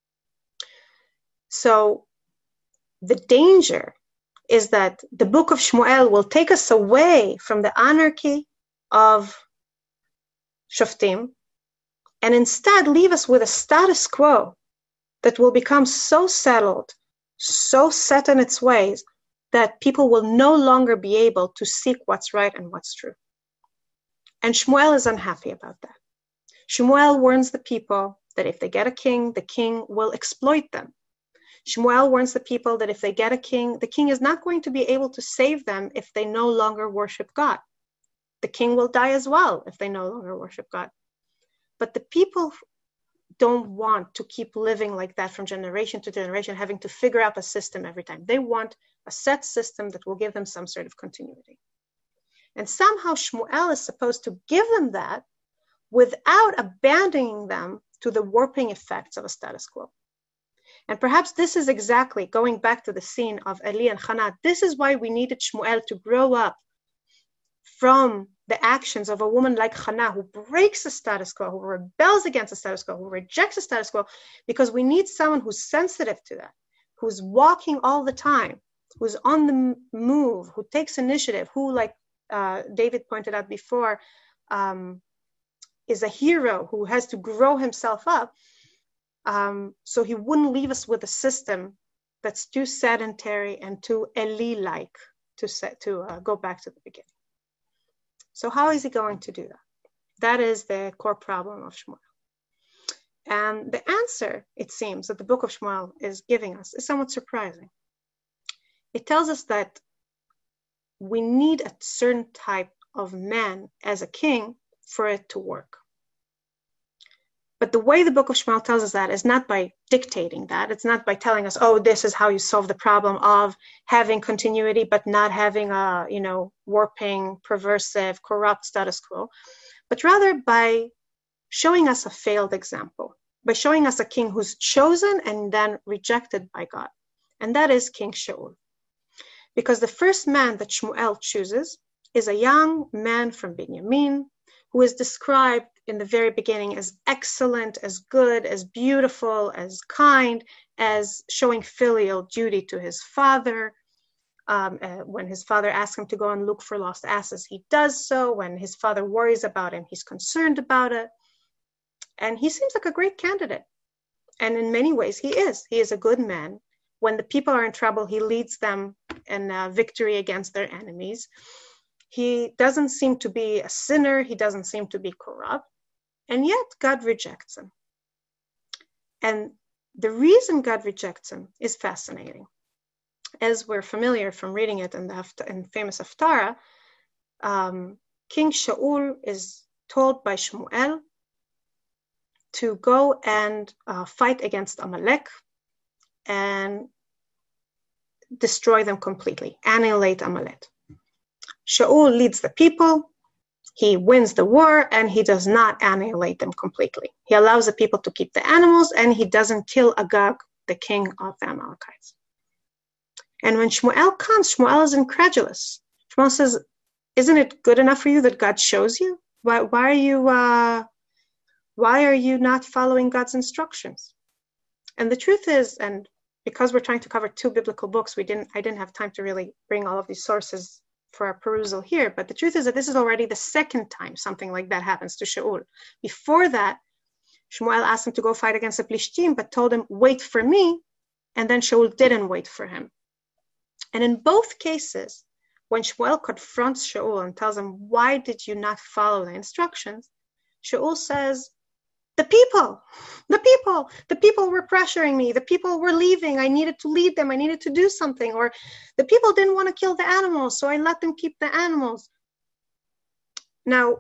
So the danger is that the book of Shmuel will take us away from the anarchy of Shoftim and instead leave us with a status quo that will become so settled, so set in its ways, that people will no longer be able to seek what's right and what's true. And Shmuel is unhappy about that. Shmuel warns the people that if they get a king, the king will exploit them. Shmuel warns the people that if they get a king, the king is not going to be able to save them if they no longer worship God. The king will die as well if they no longer worship God. But the people don't want to keep living like that from generation to generation, having to figure out a system every time. They want a set system that will give them some sort of continuity. And somehow Shmuel is supposed to give them that without abandoning them to the warping effects of a status quo. And perhaps this is exactly, going back to the scene of Eli and Hannah, this is why we needed Shmuel to grow up from the actions of a woman like Hannah, who breaks the status quo, who rebels against the status quo, who rejects the status quo, because we need someone who's sensitive to that, who's walking all the time, who's on the move, who takes initiative, who, like uh, David pointed out before, um, is a hero who has to grow himself up. Um, so he wouldn't leave us with a system that's too sedentary and too Eli-like to set, to uh, go back to the beginning. So how is he going to do that? That is the core problem of Shmuel. And the answer, it seems, that the book of Shmuel is giving us is somewhat surprising. It tells us that we need a certain type of man as a king for it to work. But the way the book of Shmuel tells us that is not by dictating that. It's not by telling us, oh, this is how you solve the problem of having continuity but not having a, you know, warping, perversive, corrupt status quo, but rather by showing us a failed example, by showing us a king who's chosen and then rejected by God. And that is King Shaul. Because the first man that Shmuel chooses is a young man from Binyamin who is described in the very beginning as excellent, as good, as beautiful, as kind, as showing filial duty to his father. Um, uh, when his father asks him to go and look for lost asses, he does so. When his father worries about him, he's concerned about it. And he seems like a great candidate. And in many ways, he is. He is a good man. When the people are in trouble, he leads them in uh, victory against their enemies. He doesn't seem to be a sinner. He doesn't seem to be corrupt. And yet God rejects him. And the reason God rejects him is fascinating. As we're familiar from reading it in the in famous Haftarah, um, King Shaul is told by Shmuel to go and uh, fight against Amalek and destroy them completely, annihilate Amalek. Shaul leads the people, he wins the war, and he does not annihilate them completely. He allows the people to keep the animals, and he doesn't kill Agag, the king of the Amalekites. And when Shmuel comes, Shmuel is incredulous. Shmuel says, isn't it good enough for you that God shows you? Why, why are you, uh, why are you not following God's instructions? And the truth is, and because we're trying to cover two biblical books, we didn't, I didn't have time to really bring all of these sources for our perusal here. But the truth is that this is already the second time something like that happens to Shaul. Before that, Shmuel asked him to go fight against the Plishtim, but told him, wait for me. And then Shaul didn't wait for him. And in both cases, when Shmuel confronts Shaul and tells him, why did you not follow the instructions? Shaul says, the people, the people, the people were pressuring me. The people were leaving. I needed to lead them. I needed to do something. Or the people didn't want to kill the animals, so I let them keep the animals. Now,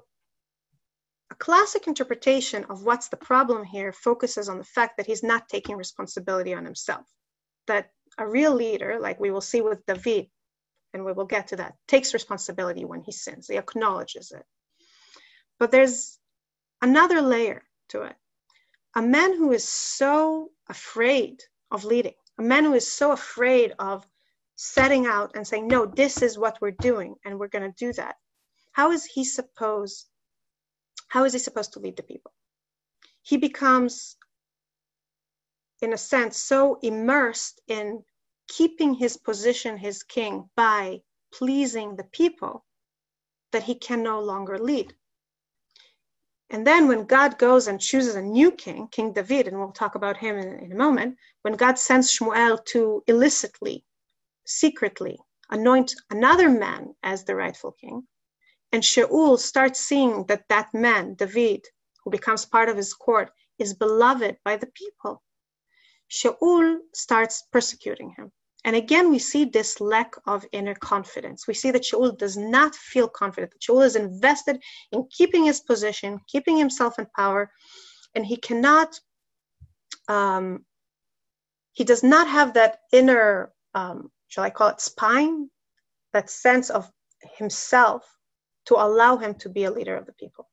a classic interpretation of what's the problem here focuses on the fact that he's not taking responsibility on himself. That a real leader, like we will see with David, and we will get to that, takes responsibility when he sins. He acknowledges it. But there's another layer to it. A man who is so afraid of leading, a man who is so afraid of setting out and saying, no, this is what we're doing, and we're going to do that. How is he supposed, how is he supposed to lead the people? He becomes, in a sense, so immersed in keeping his position, his king, by pleasing the people, that he can no longer lead. And then when God goes and chooses a new king, King David, and we'll talk about him in, in a moment, when God sends Shmuel to illicitly, secretly anoint another man as the rightful king, and Shaul starts seeing that that man, David, who becomes part of his court, is beloved by the people, Shaul starts persecuting him. And again, we see this lack of inner confidence. We see that Shaul does not feel confident. That Shaul is invested in keeping his position, keeping himself in power, and he cannot, um, he does not have that inner, um, shall I call it spine, that sense of himself to allow him to be a leader of the people.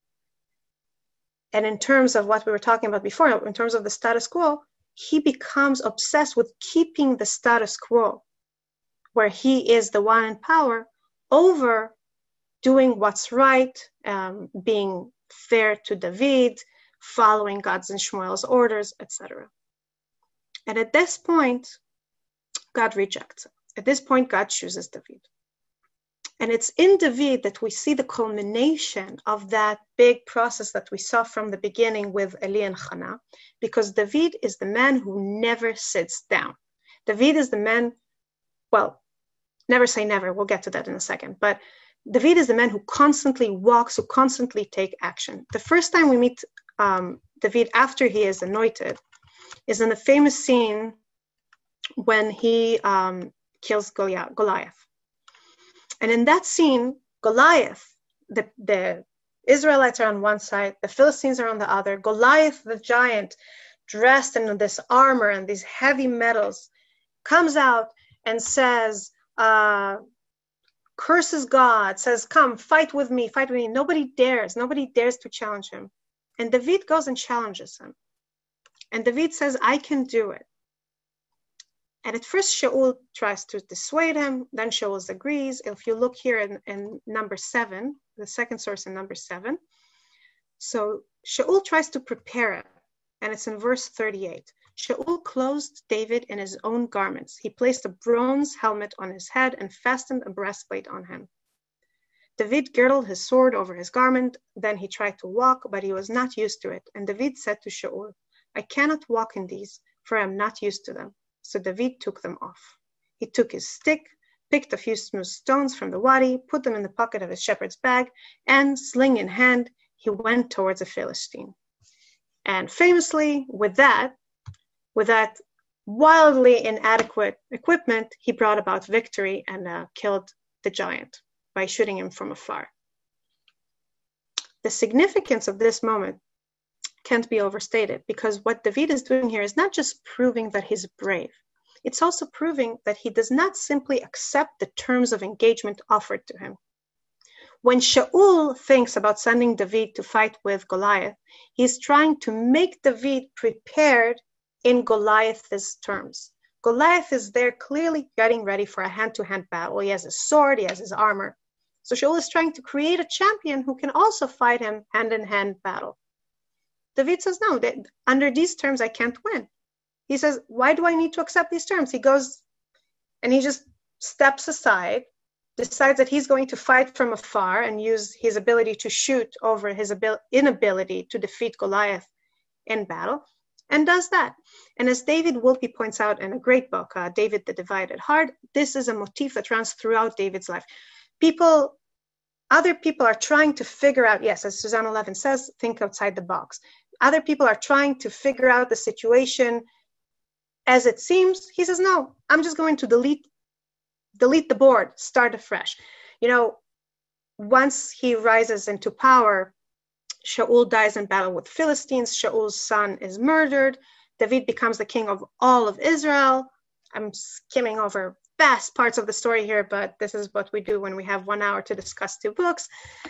And in terms of what we were talking about before, in terms of the status quo, he becomes obsessed with keeping the status quo, where he is the one in power, over doing what's right, um, being fair to David, following God's and Shmuel's orders, et cetera. And at this point, God rejects him. At this point, God chooses David. And it's in David that we see the culmination of that big process that we saw from the beginning with Eli and Hannah, because David is the man who never sits down. David is the man, well, never say never, we'll get to that in a second, but David is the man who constantly walks, who constantly takes action. The first time we meet um, David after he is anointed is in the famous scene when he um, kills Goliath. And in that scene, Goliath the, the Israelites are on one side, the Philistines are on the other. Goliath, the giant, dressed in this armor and these heavy metals, comes out and says, uh, curses God, says, come, fight with me, fight with me. Nobody dares, nobody dares to challenge him. And David goes and challenges him. And David says, I can do it. And at first, Shaul tries to dissuade him. Then Shaul agrees. If you look here in, in number seven, the second source in number seven. So Shaul tries to prepare it. And it's in verse thirty-eight. Shaul clothed David in his own garments. He placed a bronze helmet on his head and fastened a breastplate on him. David girdled his sword over his garment. Then he tried to walk, but he was not used to it. And David said to Shaul, I cannot walk in these, for I am not used to them. So David took them off. He took his stick, picked a few smooth stones from the wadi, put them in the pocket of his shepherd's bag, and sling in hand, he went towards a Philistine. And famously, with that, with that wildly inadequate equipment, he brought about victory and uh, killed the giant by shooting him from afar. The significance of this moment can't be overstated, because what David is doing here is not just proving that he's brave. It's also proving that he does not simply accept the terms of engagement offered to him. When Shaul thinks about sending David to fight with Goliath, he's trying to make David prepared in Goliath's terms. Goliath is there clearly getting ready for a hand-to-hand battle. He has his sword, he has his armor. So Shaul is trying to create a champion who can also fight him hand-in-hand battle. David says, no, that under these terms, I can't win. He says, why do I need to accept these terms? He goes and he just steps aside, decides that he's going to fight from afar and use his ability to shoot over his abil- inability to defeat Goliath in battle, and does that. And as David Wolpe points out in a great book, uh, David the Divided Heart, this is a motif that runs throughout David's life. People, other people are trying to figure out, yes, as Susanna Levin says, think outside the box. Other people are trying to figure out the situation as it seems. He says, no, I'm just going to delete, delete the board, start afresh. You know, once he rises into power, Shaul dies in battle with Philistines. Shaul's son is murdered. David becomes the king of all of Israel. I'm skimming over vast parts of the story here, but this is what we do when we have one hour to discuss two books.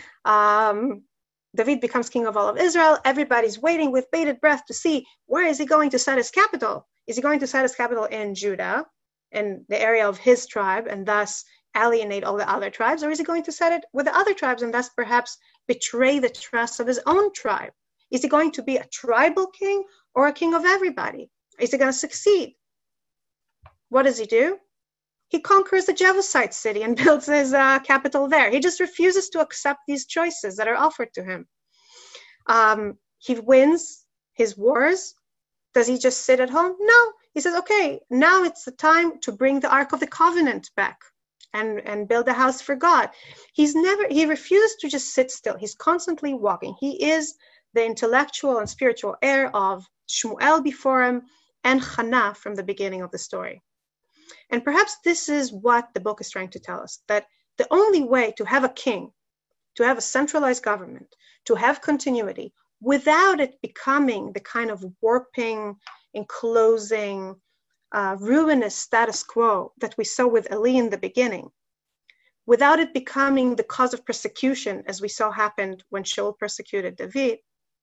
Um, David becomes king of all of Israel. Everybody's waiting with bated breath to see, where is he going to set his capital? Is he going to set his capital in Judah, in the area of his tribe, and thus alienate all the other tribes? Or is he going to set it with the other tribes and thus perhaps betray the trust of his own tribe? Is he going to be a tribal king or a king of everybody? Is he going to succeed? What does he do? He conquers the Jebusite city and builds his uh, capital there. He just refuses to accept these choices that are offered to him. Um, he wins his wars. Does he just sit at home? No. He says, okay, now it's the time to bring the Ark of the Covenant back and, and build a house for God. He's never, he refuses to just sit still. He's constantly walking. He is the intellectual and spiritual heir of Shmuel before him and Hannah from the beginning of the story. And perhaps this is what the book is trying to tell us, that the only way to have a king, to have a centralized government, to have continuity, without it becoming the kind of warping, enclosing, uh, ruinous status quo that we saw with Eli in the beginning, without it becoming the cause of persecution, as we saw happened when Shaul persecuted David,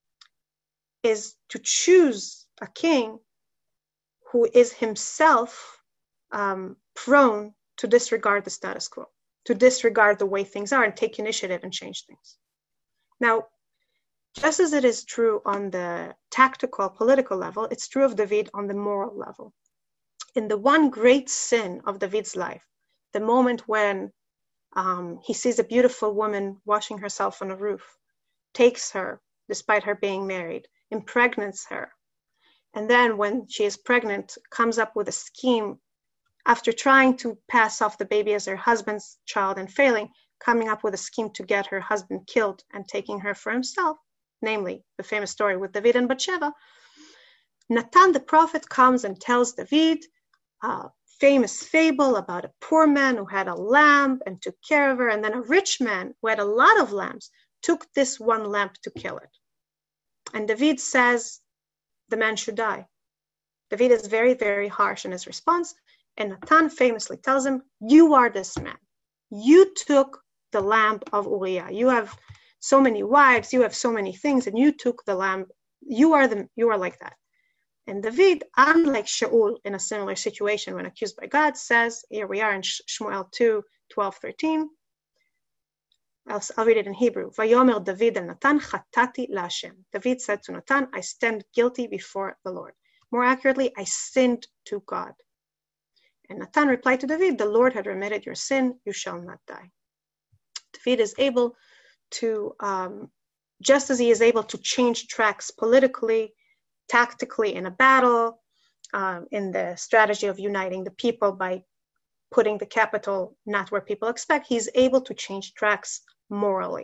is to choose a king who is himself um, prone to disregard the status quo, to disregard the way things are and take initiative and change things. Now, just as it is true on the tactical, political level, it's true of David on the moral level. In the one great sin of David's life, the moment when um, he sees a beautiful woman washing herself on a roof, takes her, despite her being married, impregnates her, and then when she is pregnant, comes up with a scheme, after trying to pass off the baby as her husband's child and failing, coming up with a scheme to get her husband killed and taking her for himself, namely the famous story with David and Bathsheba. Natan the prophet comes and tells David, uh, famous fable about a poor man who had a lamb and took care of her, and then a rich man who had a lot of lambs took this one lamb to kill it. And David says the man should die. David is very, very harsh in his response, and Natan famously tells him, you are this man. You took the lamb of Uriah. You have so many wives, you have so many things, and you took the lamb. You are the, you are like that. And David, unlike Shaul in a similar situation when accused by God, says, here we are in Shmuel two, twelve, thirteen. I'll, I'll read it in Hebrew. Vayomer David el Natan chatati laHashem. David said to Natan, I stand guilty before the Lord. More accurately, I sinned to God. And Natan replied to David, the Lord had remitted your sin, you shall not die. David is able to, um, just as he is able to change tracks politically, tactically in a battle, um, in the strategy of uniting the people by putting the capital not where people expect, he's able to change tracks morally.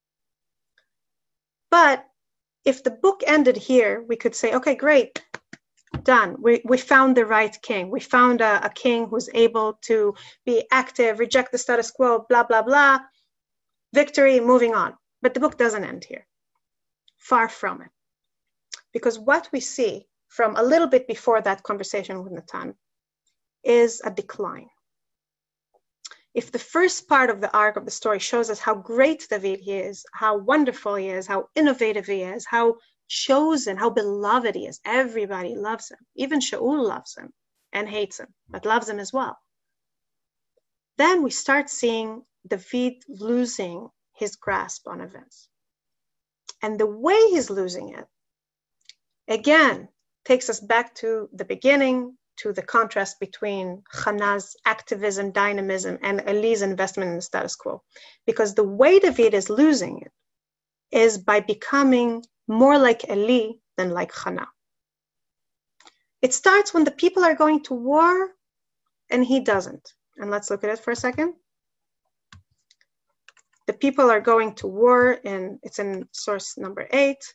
But if the book ended here, we could say, okay, great, done. We we found the right king. We found a, a king who's able to be active, reject the status quo, blah, blah, blah. Victory, moving on. But the book doesn't end here. Far from it. Because what we see from a little bit before that conversation with Natan is a decline. If the first part of the arc of the story shows us how great David he is, how wonderful he is, how innovative he is, how chosen, how beloved he is. Everybody loves him. Even Shaul loves him and hates him, but loves him as well. Then we start seeing David losing his grasp on events. And the way he's losing it, again, takes us back to the beginning, to the contrast between Hannah's activism, dynamism, and Eli's investment in the status quo. Because the way David is losing it is by becoming more like Eli than like Hannah. It starts when the people are going to war and he doesn't. And let's look at it for a second. The people are going to war, and it's in source number eight.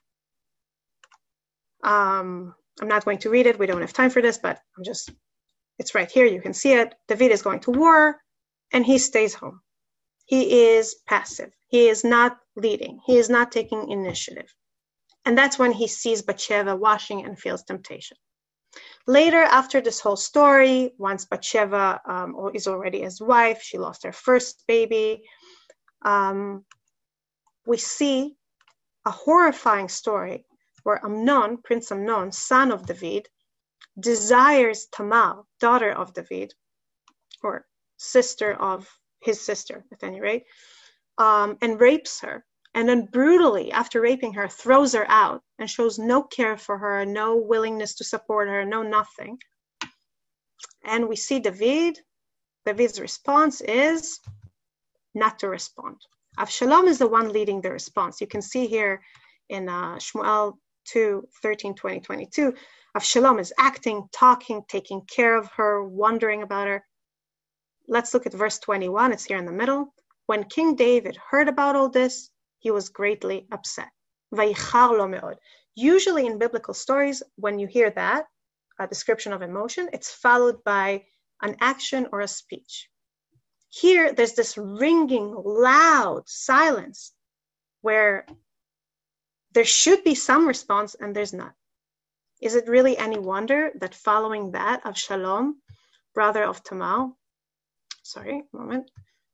Um, I'm not going to read it. We don't have time for this, but I'm just, it's right here. You can see it. David is going to war and he stays home. He is passive. He is not leading. He is not taking initiative. And that's when he sees Bathsheba washing and feels temptation. Later, after this whole story, once Bathsheba um, is already his wife, she lost her first baby, um, we see a horrifying story where Amnon, Prince Amnon, son of David, desires Tamar, daughter of David, or sister of his sister, at any rate, um, and rapes her. And then brutally, after raping her, throws her out and shows no care for her, no willingness to support her, no nothing. And we see David, David's response is not to respond. Avshalom is the one leading the response. You can see here in uh, Shmuel two, thirteen, twenty, twenty-two, Avshalom is acting, talking, taking care of her, wondering about her. Let's look at verse twenty-one. It's here in the middle. When King David heard about all this, he was greatly upset. Vayichar lo me'od. Usually in biblical stories, when you hear that, a description of emotion, it's followed by an action or a speech. Here, there's this ringing, loud silence where there should be some response and there's not. Is it really any wonder that following that, Avshalom, brother of Tamar, sorry, a moment,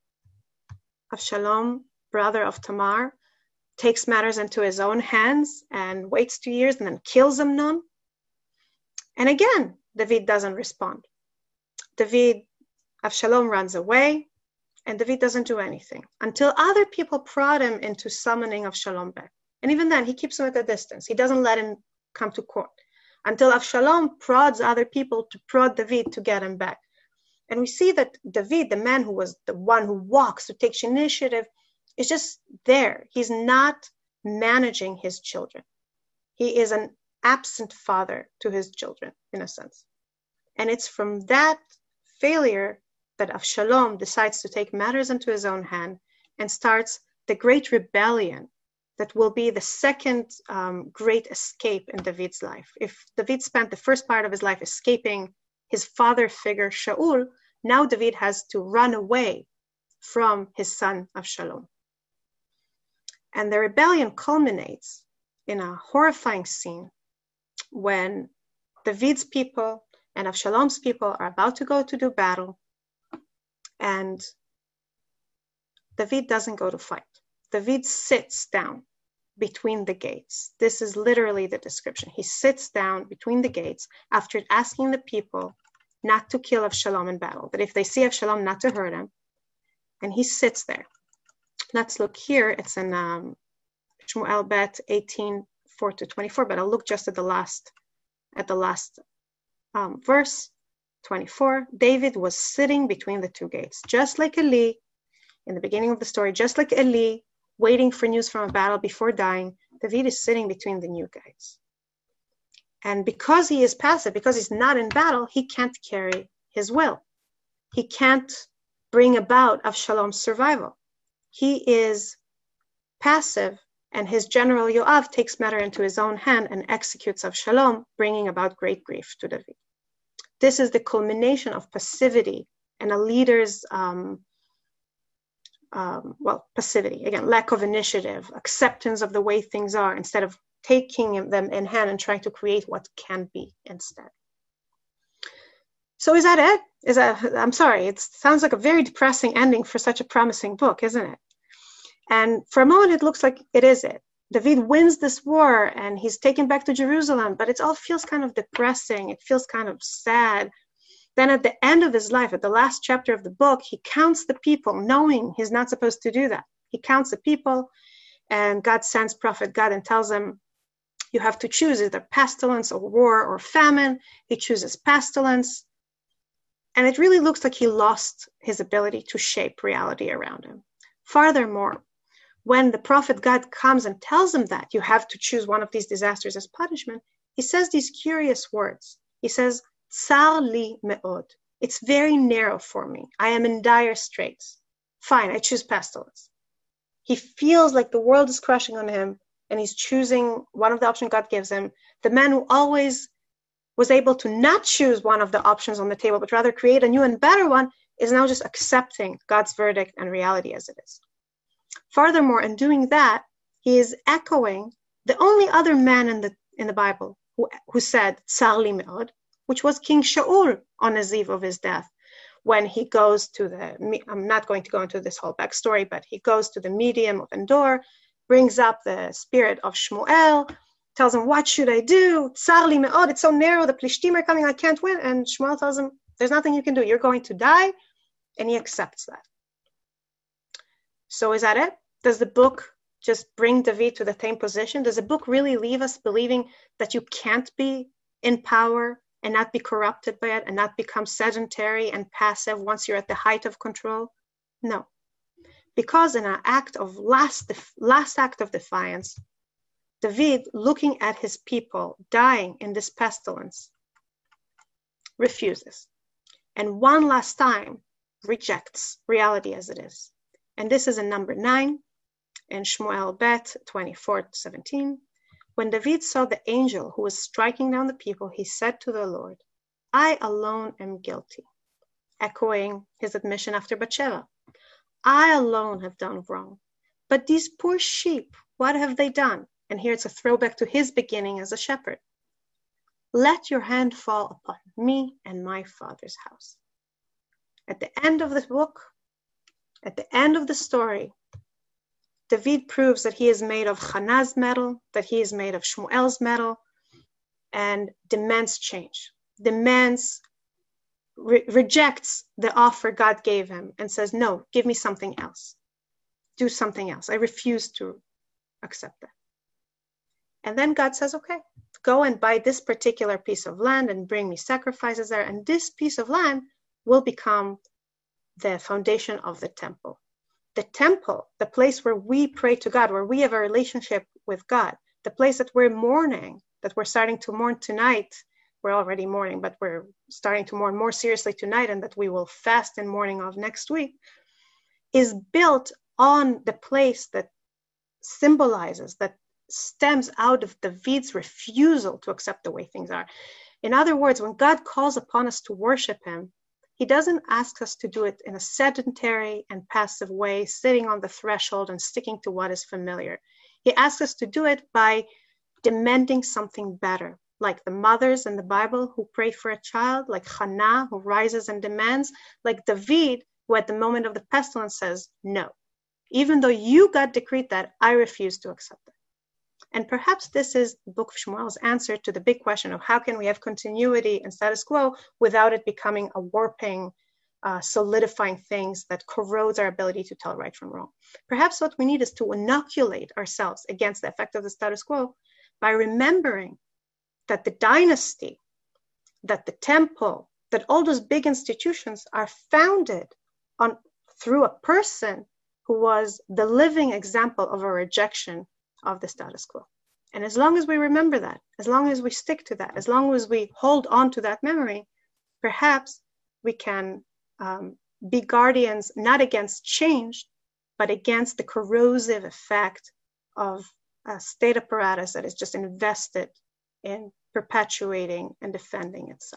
Avshalom, brother of Tamar, takes matters into his own hands and waits two years and then kills Amnon? And again, David doesn't respond. David, Avshalom runs away, and David doesn't do anything until other people prod him into summoning Avshalom back. And even then, he keeps him at a distance. He doesn't let him come to court until Avshalom prods other people to prod David to get him back. And we see that David, the man who was the one who walks, who takes initiative, is just there. He's not managing his children. He is an absent father to his children, in a sense. And it's from that failure that Avshalom decides to take matters into his own hand and starts the great rebellion that will be the second um, great escape in David's life. If David spent the first part of his life escaping his father figure Shaul, now David has to run away from his son Avshalom. And the rebellion culminates in a horrifying scene when David's people and Avshalom's people are about to go to do battle, and David doesn't go to fight. David sits down between the gates. This is literally the description. He sits down between the gates after asking the people not to kill Avshalom in battle, that if they see Avshalom, not to hurt him. And he sits there. Let's look here. It's in um, Shmuel Bet eighteen, four to twenty-four, but I'll look just at the last, at the last um, verse, twenty-four. David was sitting between the two gates, just like Eli in the beginning of the story, just like Eli waiting for news from a battle before dying. David is sitting between the new gates. And because he is passive, because he's not in battle, he can't carry his will. He can't bring about Avshalom's survival. He is passive, and his general Yoav takes matter into his own hand and executes Avshalom, bringing about great grief to David. This is the culmination of passivity and a leader's, um, um, well, passivity, again, lack of initiative, acceptance of the way things are, instead of taking them in hand and trying to create what can be instead. So is that it? Is that, I'm sorry, it sounds like a very depressing ending for such a promising book, isn't it? And for a moment, it looks like it is it. David wins this war and he's taken back to Jerusalem, but it all feels kind of depressing. It feels kind of sad. Then at the end of his life, at the last chapter of the book, he counts the people, knowing he's not supposed to do that. He counts the people, and God sends Prophet Gad and tells him, you have to choose either pestilence or war or famine. He chooses pestilence. And it really looks like he lost his ability to shape reality around him. Furthermore, when the prophet God comes and tells him that you have to choose one of these disasters as punishment, he says these curious words. He says, Tsar li me'od. It's very narrow for me. I am in dire straits. Fine, I choose pestilence. He feels like the world is crushing on him, and he's choosing one of the options God gives him. The man who always was able to not choose one of the options on the table, but rather create a new and better one, is now just accepting God's verdict and reality as it is. Furthermore, in doing that, he is echoing the only other man in the in the Bible who, who said, Tsar li me'od, which was King Shaul on the eve of his death, when he goes to the, I'm not going to go into this whole backstory, but he goes to the medium of Endor, brings up the spirit of Shmuel, tells him, what should I do? Tsar li me'od, it's so narrow, the Plishtim are coming, I can't win. And Shmuel tells him, there's nothing you can do, you're going to die. And he accepts that. So is that it? Does the book just bring David to the same position? Does the book really leave us believing that you can't be in power and not be corrupted by it and not become sedentary and passive once you're at the height of control? No. Because in an act of last, last act of defiance, David, looking at his people dying in this pestilence, refuses. And one last time, rejects reality as it is. And this is in number nine, in Shmuel Bet twenty-four to seventeen. When David saw the angel who was striking down the people, he said to the Lord, I alone am guilty, echoing his admission after Bathsheba. I alone have done wrong. But these poor sheep, what have they done? And here it's a throwback to his beginning as a shepherd. Let your hand fall upon me and my father's house. At the end of this book, at the end of the story, David proves that he is made of Hannah's metal, that he is made of Shmuel's metal, and demands change, demands, re- rejects the offer God gave him and says, no, give me something else. Do something else. I refuse to accept that. And then God says, okay, go and buy this particular piece of land and bring me sacrifices there. And this piece of land will become the foundation of the temple. The temple, the place where we pray to God, where we have a relationship with God, the place that we're mourning, that we're starting to mourn tonight. We're already mourning, but we're starting to mourn more seriously tonight, and that we will fast in mourning of next week, is built on the place that symbolizes, that stems out of David's refusal to accept the way things are. In other words, when God calls upon us to worship him, he doesn't ask us to do it in a sedentary and passive way, sitting on the threshold and sticking to what is familiar. He asks us to do it by demanding something better, like the mothers in the Bible who pray for a child, like Hannah who rises and demands, like David who at the moment of the pestilence says, no, even though you, God, decreed that, I refuse to accept it. And perhaps this is the book of Shmuel's answer to the big question of how can we have continuity and status quo without it becoming a warping, uh, solidifying things that corrodes our ability to tell right from wrong. Perhaps what we need is to inoculate ourselves against the effect of the status quo by remembering that the dynasty, that the temple, that all those big institutions are founded on through a person who was the living example of a rejection of the status quo. And as long as we remember that, as long as we stick to that, as long as we hold on to that memory, perhaps we can um, be guardians not against change, but against the corrosive effect of a state apparatus that is just invested in perpetuating and defending itself.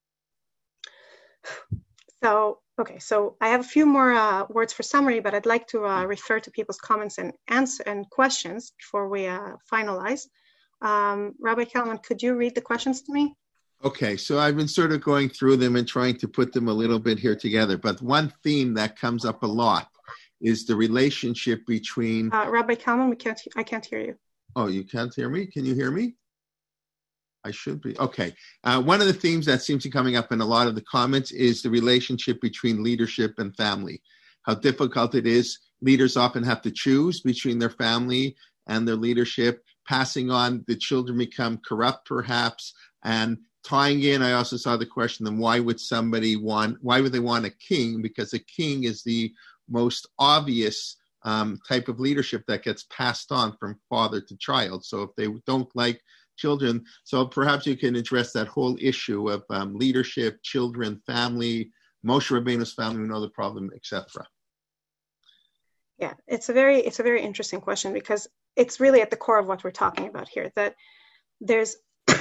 So, okay, so I have a few more uh, words for summary, but I'd like to uh, refer to people's comments and answer and questions before we uh, finalize. Um, Rabbi Kalman, could you read the questions to me? Okay, so I've been sort of going through them and trying to put them a little bit here together, but one theme that comes up a lot is the relationship between... Uh, Rabbi Kalman, we can't, I can't hear you. Oh, you can't hear me? Can you hear me? I should be. Okay. Uh, one of the themes that seems to be coming up in a lot of the comments is the relationship between leadership and family. How difficult it is. Leaders often have to choose between their family and their leadership. Passing on, the children become corrupt perhaps. And tying in, I also saw the question, then why would somebody want, why would they want a king? Because a king is the most obvious um, type of leadership that gets passed on from father to child. So if they don't like children, so perhaps you can address that whole issue of um, leadership, children, family, Moshe Rabbeinu's family, we know the problem, et cetera. Yeah, it's a very it's a very interesting question because it's really at the core of what we're talking about here. That there's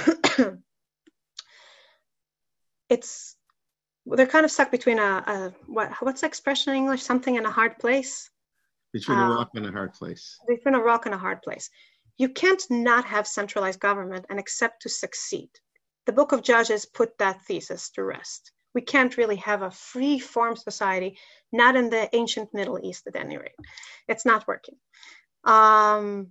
it's they're kind of stuck between a, a what what's the expression in English? Something in a hard place. Between um, a rock and a hard place. Between a rock and a hard place. You can't not have centralized government and expect to succeed. The Book of Judges put that thesis to rest. We can't really have a free-form society, not in the ancient Middle East at any rate. It's not working. Um,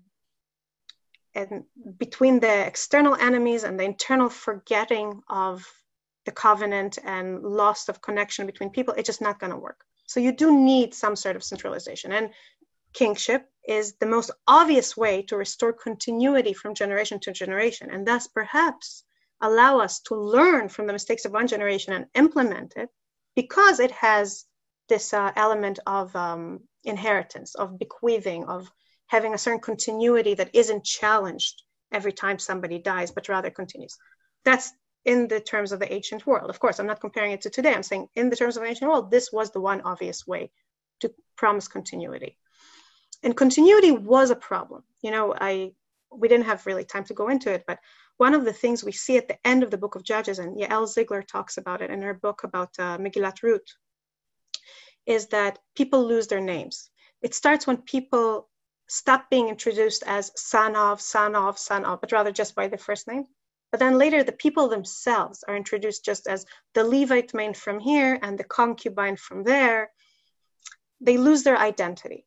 and between the external enemies and the internal forgetting of the covenant and loss of connection between people, it's just not going to work. So you do need some sort of centralization. And kingship is the most obvious way to restore continuity from generation to generation, and thus perhaps allow us to learn from the mistakes of one generation and implement it, because it has this uh, element of um, inheritance, of bequeathing, of having a certain continuity that isn't challenged every time somebody dies, but rather continues. That's in the terms of the ancient world. Of course, I'm not comparing it to today. I'm saying in the terms of the ancient world, this was the one obvious way to promise continuity. And continuity was a problem. You know, I we didn't have really time to go into it, but one of the things we see at the end of the Book of Judges, and Yael Ziegler talks about it in her book about uh, Megillat Ruth, is that people lose their names. It starts when people stop being introduced as son of, son of, son of, but rather just by their first name. But then later, the people themselves are introduced just as the Levite maid from here and the concubine from there. They lose their identity.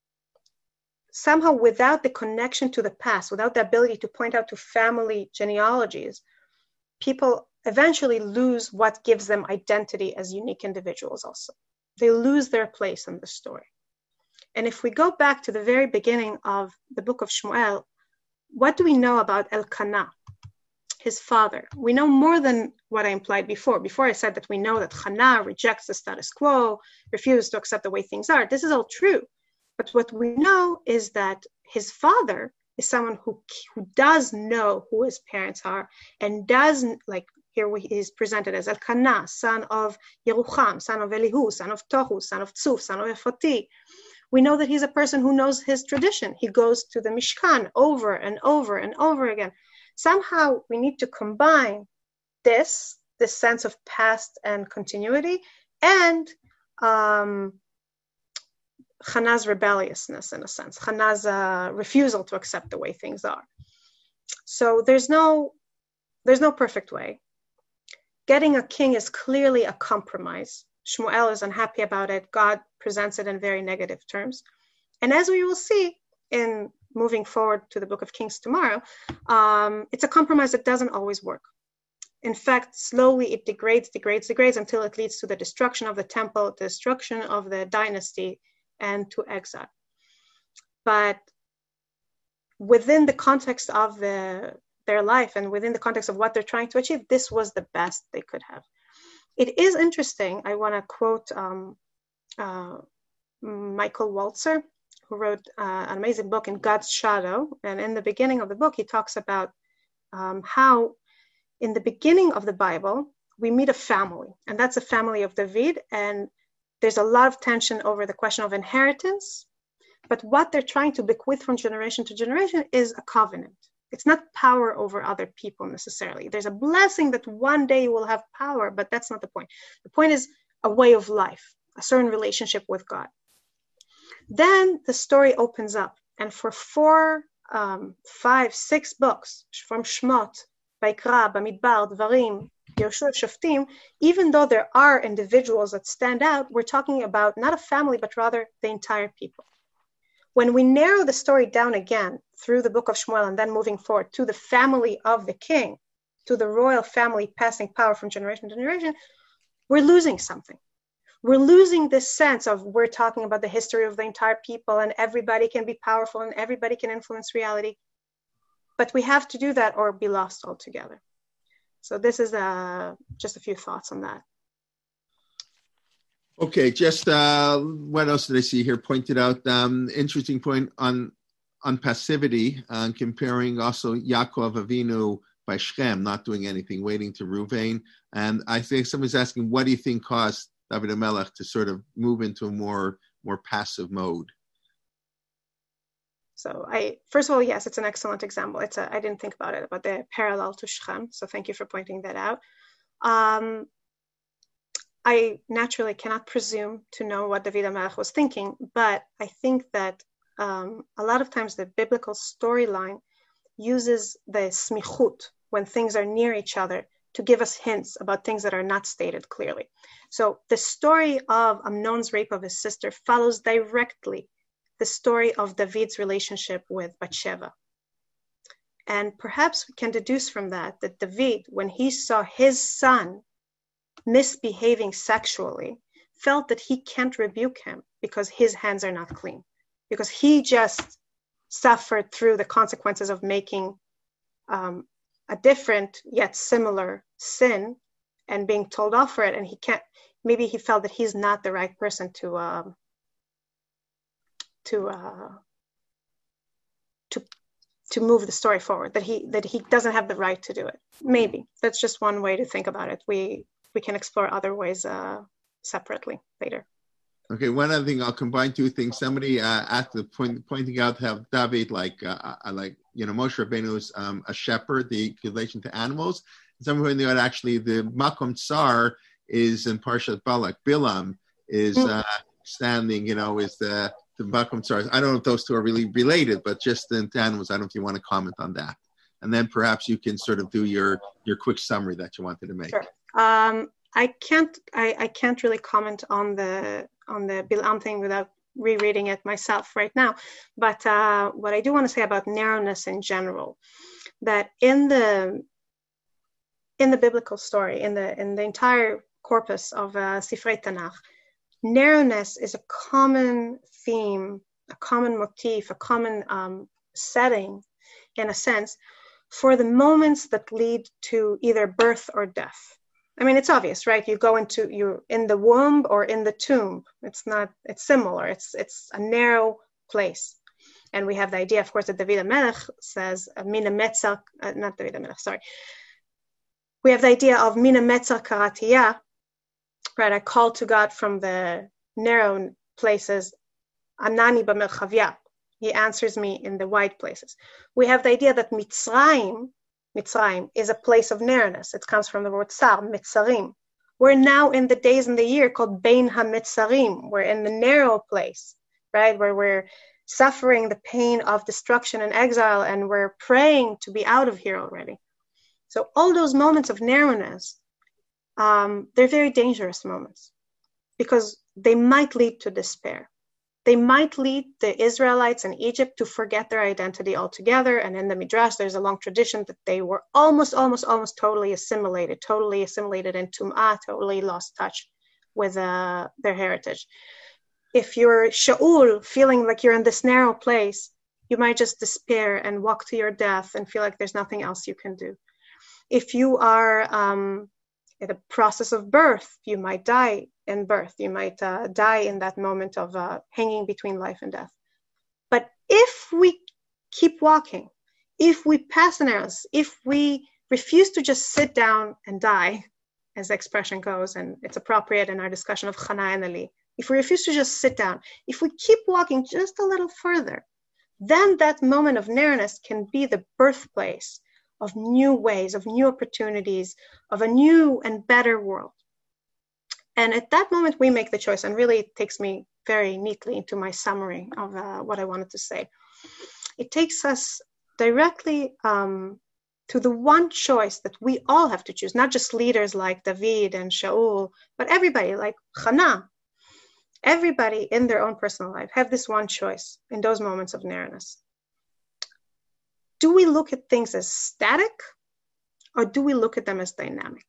Somehow, without the connection to the past, without the ability to point out to family genealogies, people eventually lose what gives them identity as unique individuals also. They lose their place in the story. And if we go back to the very beginning of the book of Shmuel, what do we know about Elkanah, his father? We know more than what I implied before. Before I said that we know that Hannah rejects the status quo, refuses to accept the way things are. This is all true. But what we know is that his father is someone who, who does know who his parents are and does, like here he is presented as Elkanah, son of Yerucham, son of Elihu, son of Tohu, son of Tzuf, son of Ephati. We know that he's a person who knows his tradition. He goes to the Mishkan over and over and over again. Somehow we need to combine this, this sense of past and continuity, and um, Hannah's rebelliousness, in a sense, Hannah's uh, refusal to accept the way things are. So there's no, there's no perfect way. Getting a king is clearly a compromise. Shmuel is unhappy about it. God presents it in very negative terms. And as we will see in moving forward to the Book of Kings tomorrow, um, it's a compromise that doesn't always work. In fact, slowly it degrades, degrades, degrades until it leads to the destruction of the temple, the destruction of the dynasty, and to exile. But within the context of the, their life and within the context of what they're trying to achieve, this was the best they could have. It is interesting. I want to quote um, uh, Michael Walzer, who wrote uh, an amazing book, In God's Shadow. And in the beginning of the book, he talks about um, how in the beginning of the Bible, we meet a family, and that's a family of David. And there's a lot of tension over the question of inheritance. But what they're trying to bequeath from generation to generation is a covenant. It's not power over other people necessarily. There's a blessing that one day you will have power, but that's not the point. The point is a way of life, a certain relationship with God. Then the story opens up, and for four, um, five, six books, from Shmot, Vaikra, Bamidbar, Dvarim, Yehoshua, Shoftim, even though there are individuals that stand out, we're talking about not a family, but rather the entire people. When we narrow the story down again through the book of Shmuel and then moving forward to the family of the king, to the royal family passing power from generation to generation, we're losing something. We're losing this sense of we're talking about the history of the entire people and everybody can be powerful and everybody can influence reality. But we have to do that or be lost altogether. So this is uh, just a few thoughts on that. Okay, just uh, what else did I see here? Pointed out um, interesting point on on passivity, uh, comparing also Yaakov Avinu by Shechem, not doing anything, waiting to Ruvain. And I think someone's asking, what do you think caused David HaMelech to sort of move into a more more passive mode? So I, first of all, yes, it's an excellent example. It's a, I didn't think about it, about the parallel to Shechem. So thank you for pointing that out. Um, I naturally cannot presume to know what David HaMelech was thinking, but I think that um, a lot of times the biblical storyline uses the smichut, when things are near each other, to give us hints about things that are not stated clearly. So the story of Amnon's rape of his sister follows directly the story of David's relationship with Bathsheba. And perhaps we can deduce from that that David, when he saw his son misbehaving sexually, felt that he can't rebuke him because his hands are not clean, because he just suffered through the consequences of making um, a different yet similar sin and being told off for it. And he can't, maybe he felt that he's not the right person to um, to uh, to to move the story forward, that he that he doesn't have the right to do it. Maybe that's just one way to think about it. We we can explore other ways uh, separately later. Okay, one other thing, I'll combine two things. Somebody uh, asked the point, pointing out how David, like, uh, like you know, Moshe Rabbeinu is um, a shepherd, the relation to animals. Someone pointing out actually the Makom Tsar is in Parshat Balak. Bilam is uh, standing, you know, is the, the Makom Tsar. I don't know if those two are really related, but just in animals, I don't know if you want to comment on that. And then perhaps you can sort of do your, your quick summary that you wanted to make. Sure. Um, I can't I, I can't really comment on the on the Bilam thing without rereading it myself right now. But uh, what I do want to say about narrowness in general, that in the in the biblical story, in the in the entire corpus of uh, Sifrei Tanakh, narrowness is a common theme, a common motif, a common um, setting, in a sense, for the moments that lead to either birth or death. I mean, it's obvious, right? You go into, you're in the womb or in the tomb. It's not, it's similar. It's it's a narrow place. And we have the idea, of course, that David HaMelech says, Mina Metzar, uh, not David HaMelech, sorry. We have the idea of Mina Metzar Karatiyah, right? I call to God from the narrow places, Anani B'merchavya. He answers me in the wide places. We have the idea that Mitzrayim Mitzrayim, is a place of narrowness. It comes from the word tsar, mitzarim. We're now in the days in the year called Bein HaMitzarim. We're in the narrow place, right, where we're suffering the pain of destruction and exile, and we're praying to be out of here already. So all those moments of narrowness, um, they're very dangerous moments because they might lead to despair. They might lead the Israelites in Egypt to forget their identity altogether. And in the Midrash, there's a long tradition that they were almost, almost, almost totally assimilated, totally assimilated in Tum'ah, totally lost touch with uh, their heritage. If you're Shaul, feeling like you're in this narrow place, you might just despair and walk to your death and feel like there's nothing else you can do. If you are um, in the process of birth, you might die in birth. You might uh, die in that moment of uh, hanging between life and death. But if we keep walking, if we pass an arrows, if we refuse to just sit down and die, as the expression goes, and it's appropriate in our discussion of Chana and Ali, if we refuse to just sit down, if we keep walking just a little further, then that moment of narrowness can be the birthplace of new ways, of new opportunities, of a new and better world. And at that moment, we make the choice, and really it takes me very neatly into my summary of uh, what I wanted to say. It takes us directly um, to the one choice that we all have to choose, not just leaders like David and Shaul, but everybody like Hannah. Everybody in their own personal life have this one choice in those moments of narrowness. Do we look at things as static, or do we look at them as dynamic?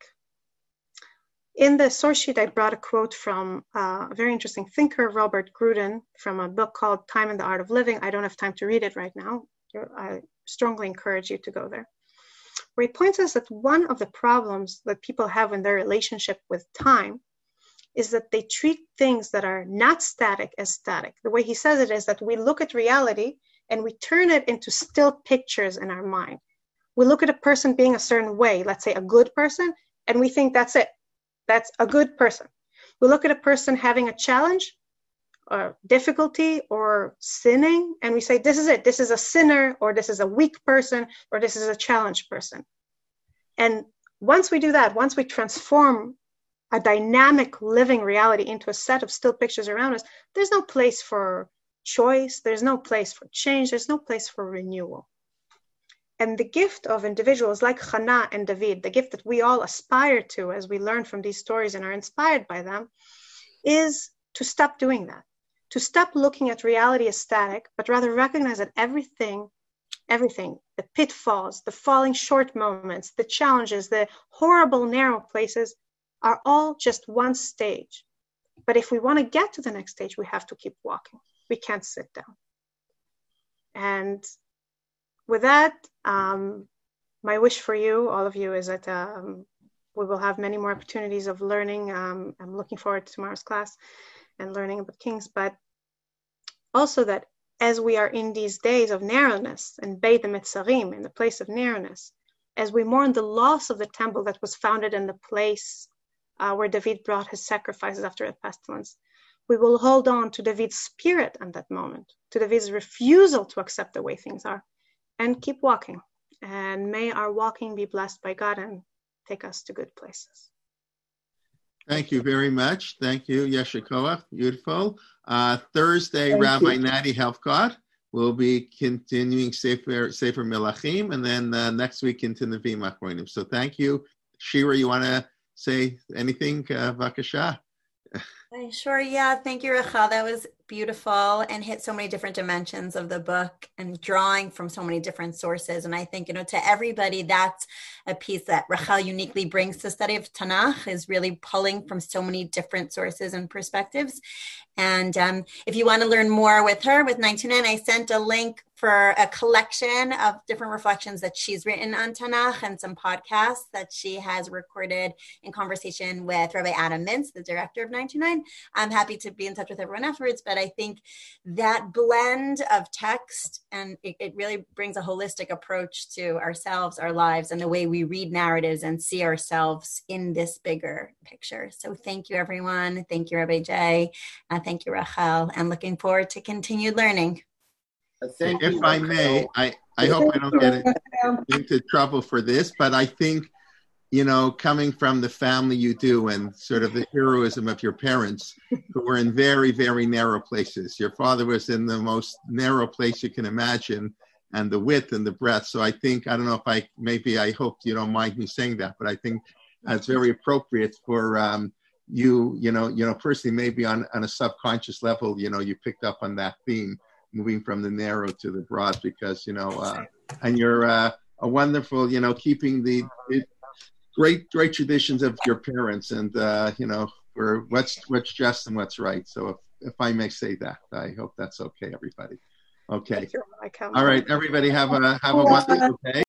In the source sheet, I brought a quote from uh, a very interesting thinker, Robert Grudem, from a book called Time and the Art of Living. I don't have time to read it right now. I strongly encourage you to go there. Where he points us that one of the problems that people have in their relationship with time is that they treat things that are not static as static. The way he says it is that we look at reality and we turn it into still pictures in our mind. We look at a person being a certain way, let's say a good person, and we think that's it. That's a good person. We look at a person having a challenge or difficulty or sinning, and we say, this is it. This is a sinner, or this is a weak person, or this is a challenged person. And once we do that, once we transform a dynamic living reality into a set of still pictures around us, there's no place for choice. There's no place for change. There's no place for renewal. And the gift of individuals like Hannah and David, the gift that we all aspire to as we learn from these stories and are inspired by them, is to stop doing that, to stop looking at reality as static, but rather recognize that everything, everything, the pitfalls, the falling short moments, the challenges, the horrible narrow places are all just one stage. But if we want to get to the next stage, we have to keep walking. We can't sit down. And with that, um, my wish for you, all of you, is that um, we will have many more opportunities of learning. Um, I'm looking forward to tomorrow's class and learning about kings, but also that as we are in these days of narrowness and Beit HaMitzarim, in the place of narrowness, as we mourn the loss of the temple that was founded in the place uh, where David brought his sacrifices after a pestilence, we will hold on to David's spirit in that moment, to David's refusal to accept the way things are, and keep walking. And may our walking be blessed by God and take us to good places. Thank you very much. Thank you, Yesher Koach. Beautiful. Uh, Thursday, Thank Rabbi you. Nati Helfgott will be continuing Sefer, Sefer Melachim, and then uh, next week into Nevi'im Achronim. So thank you. Shira, you want to say anything? Uh, Vakasha? Sure. Yeah. Thank you, Rachel. That was beautiful and hit so many different dimensions of the book and drawing from so many different sources. And I think, you know, to everybody, that's a piece that Rachel uniquely brings to study of Tanakh, is really pulling from so many different sources and perspectives. And um, if you want to learn more with her, with nine two nine, I sent a link for a collection of different reflections that she's written on Tanakh and some podcasts that she has recorded in conversation with Rabbi Adam Mintz, the director of nine two nine. I'm happy to be in touch with everyone afterwards, but I think that blend of text, and it, it really brings a holistic approach to ourselves, our lives, and the way we read narratives and see ourselves in this bigger picture. So thank you, everyone. Thank you, Rabbi Jay. Uh, thank you, Rachel. And looking forward to continued learning. Uh, thank if you, I may, I, I hope I don't get into trouble for this, but I think, you know, coming from the family you do and sort of the heroism of your parents, who were in very, very narrow places. Your father was in the most narrow place you can imagine, and the width and the breadth. So I think, I don't know if I, maybe I hope you don't mind me saying that, but I think that's very appropriate for um, you, you know, you know, personally, maybe on, on a subconscious level, you know, you picked up on that theme, moving from the narrow to the broad, because, you know, uh, and you're uh, a wonderful, you know, keeping the, it, great, great traditions of your parents, and uh, you know, for what's what's just and what's right. So if, if I may say that, I hope that's okay, everybody. Okay. All right, everybody, have a have a wonderful day.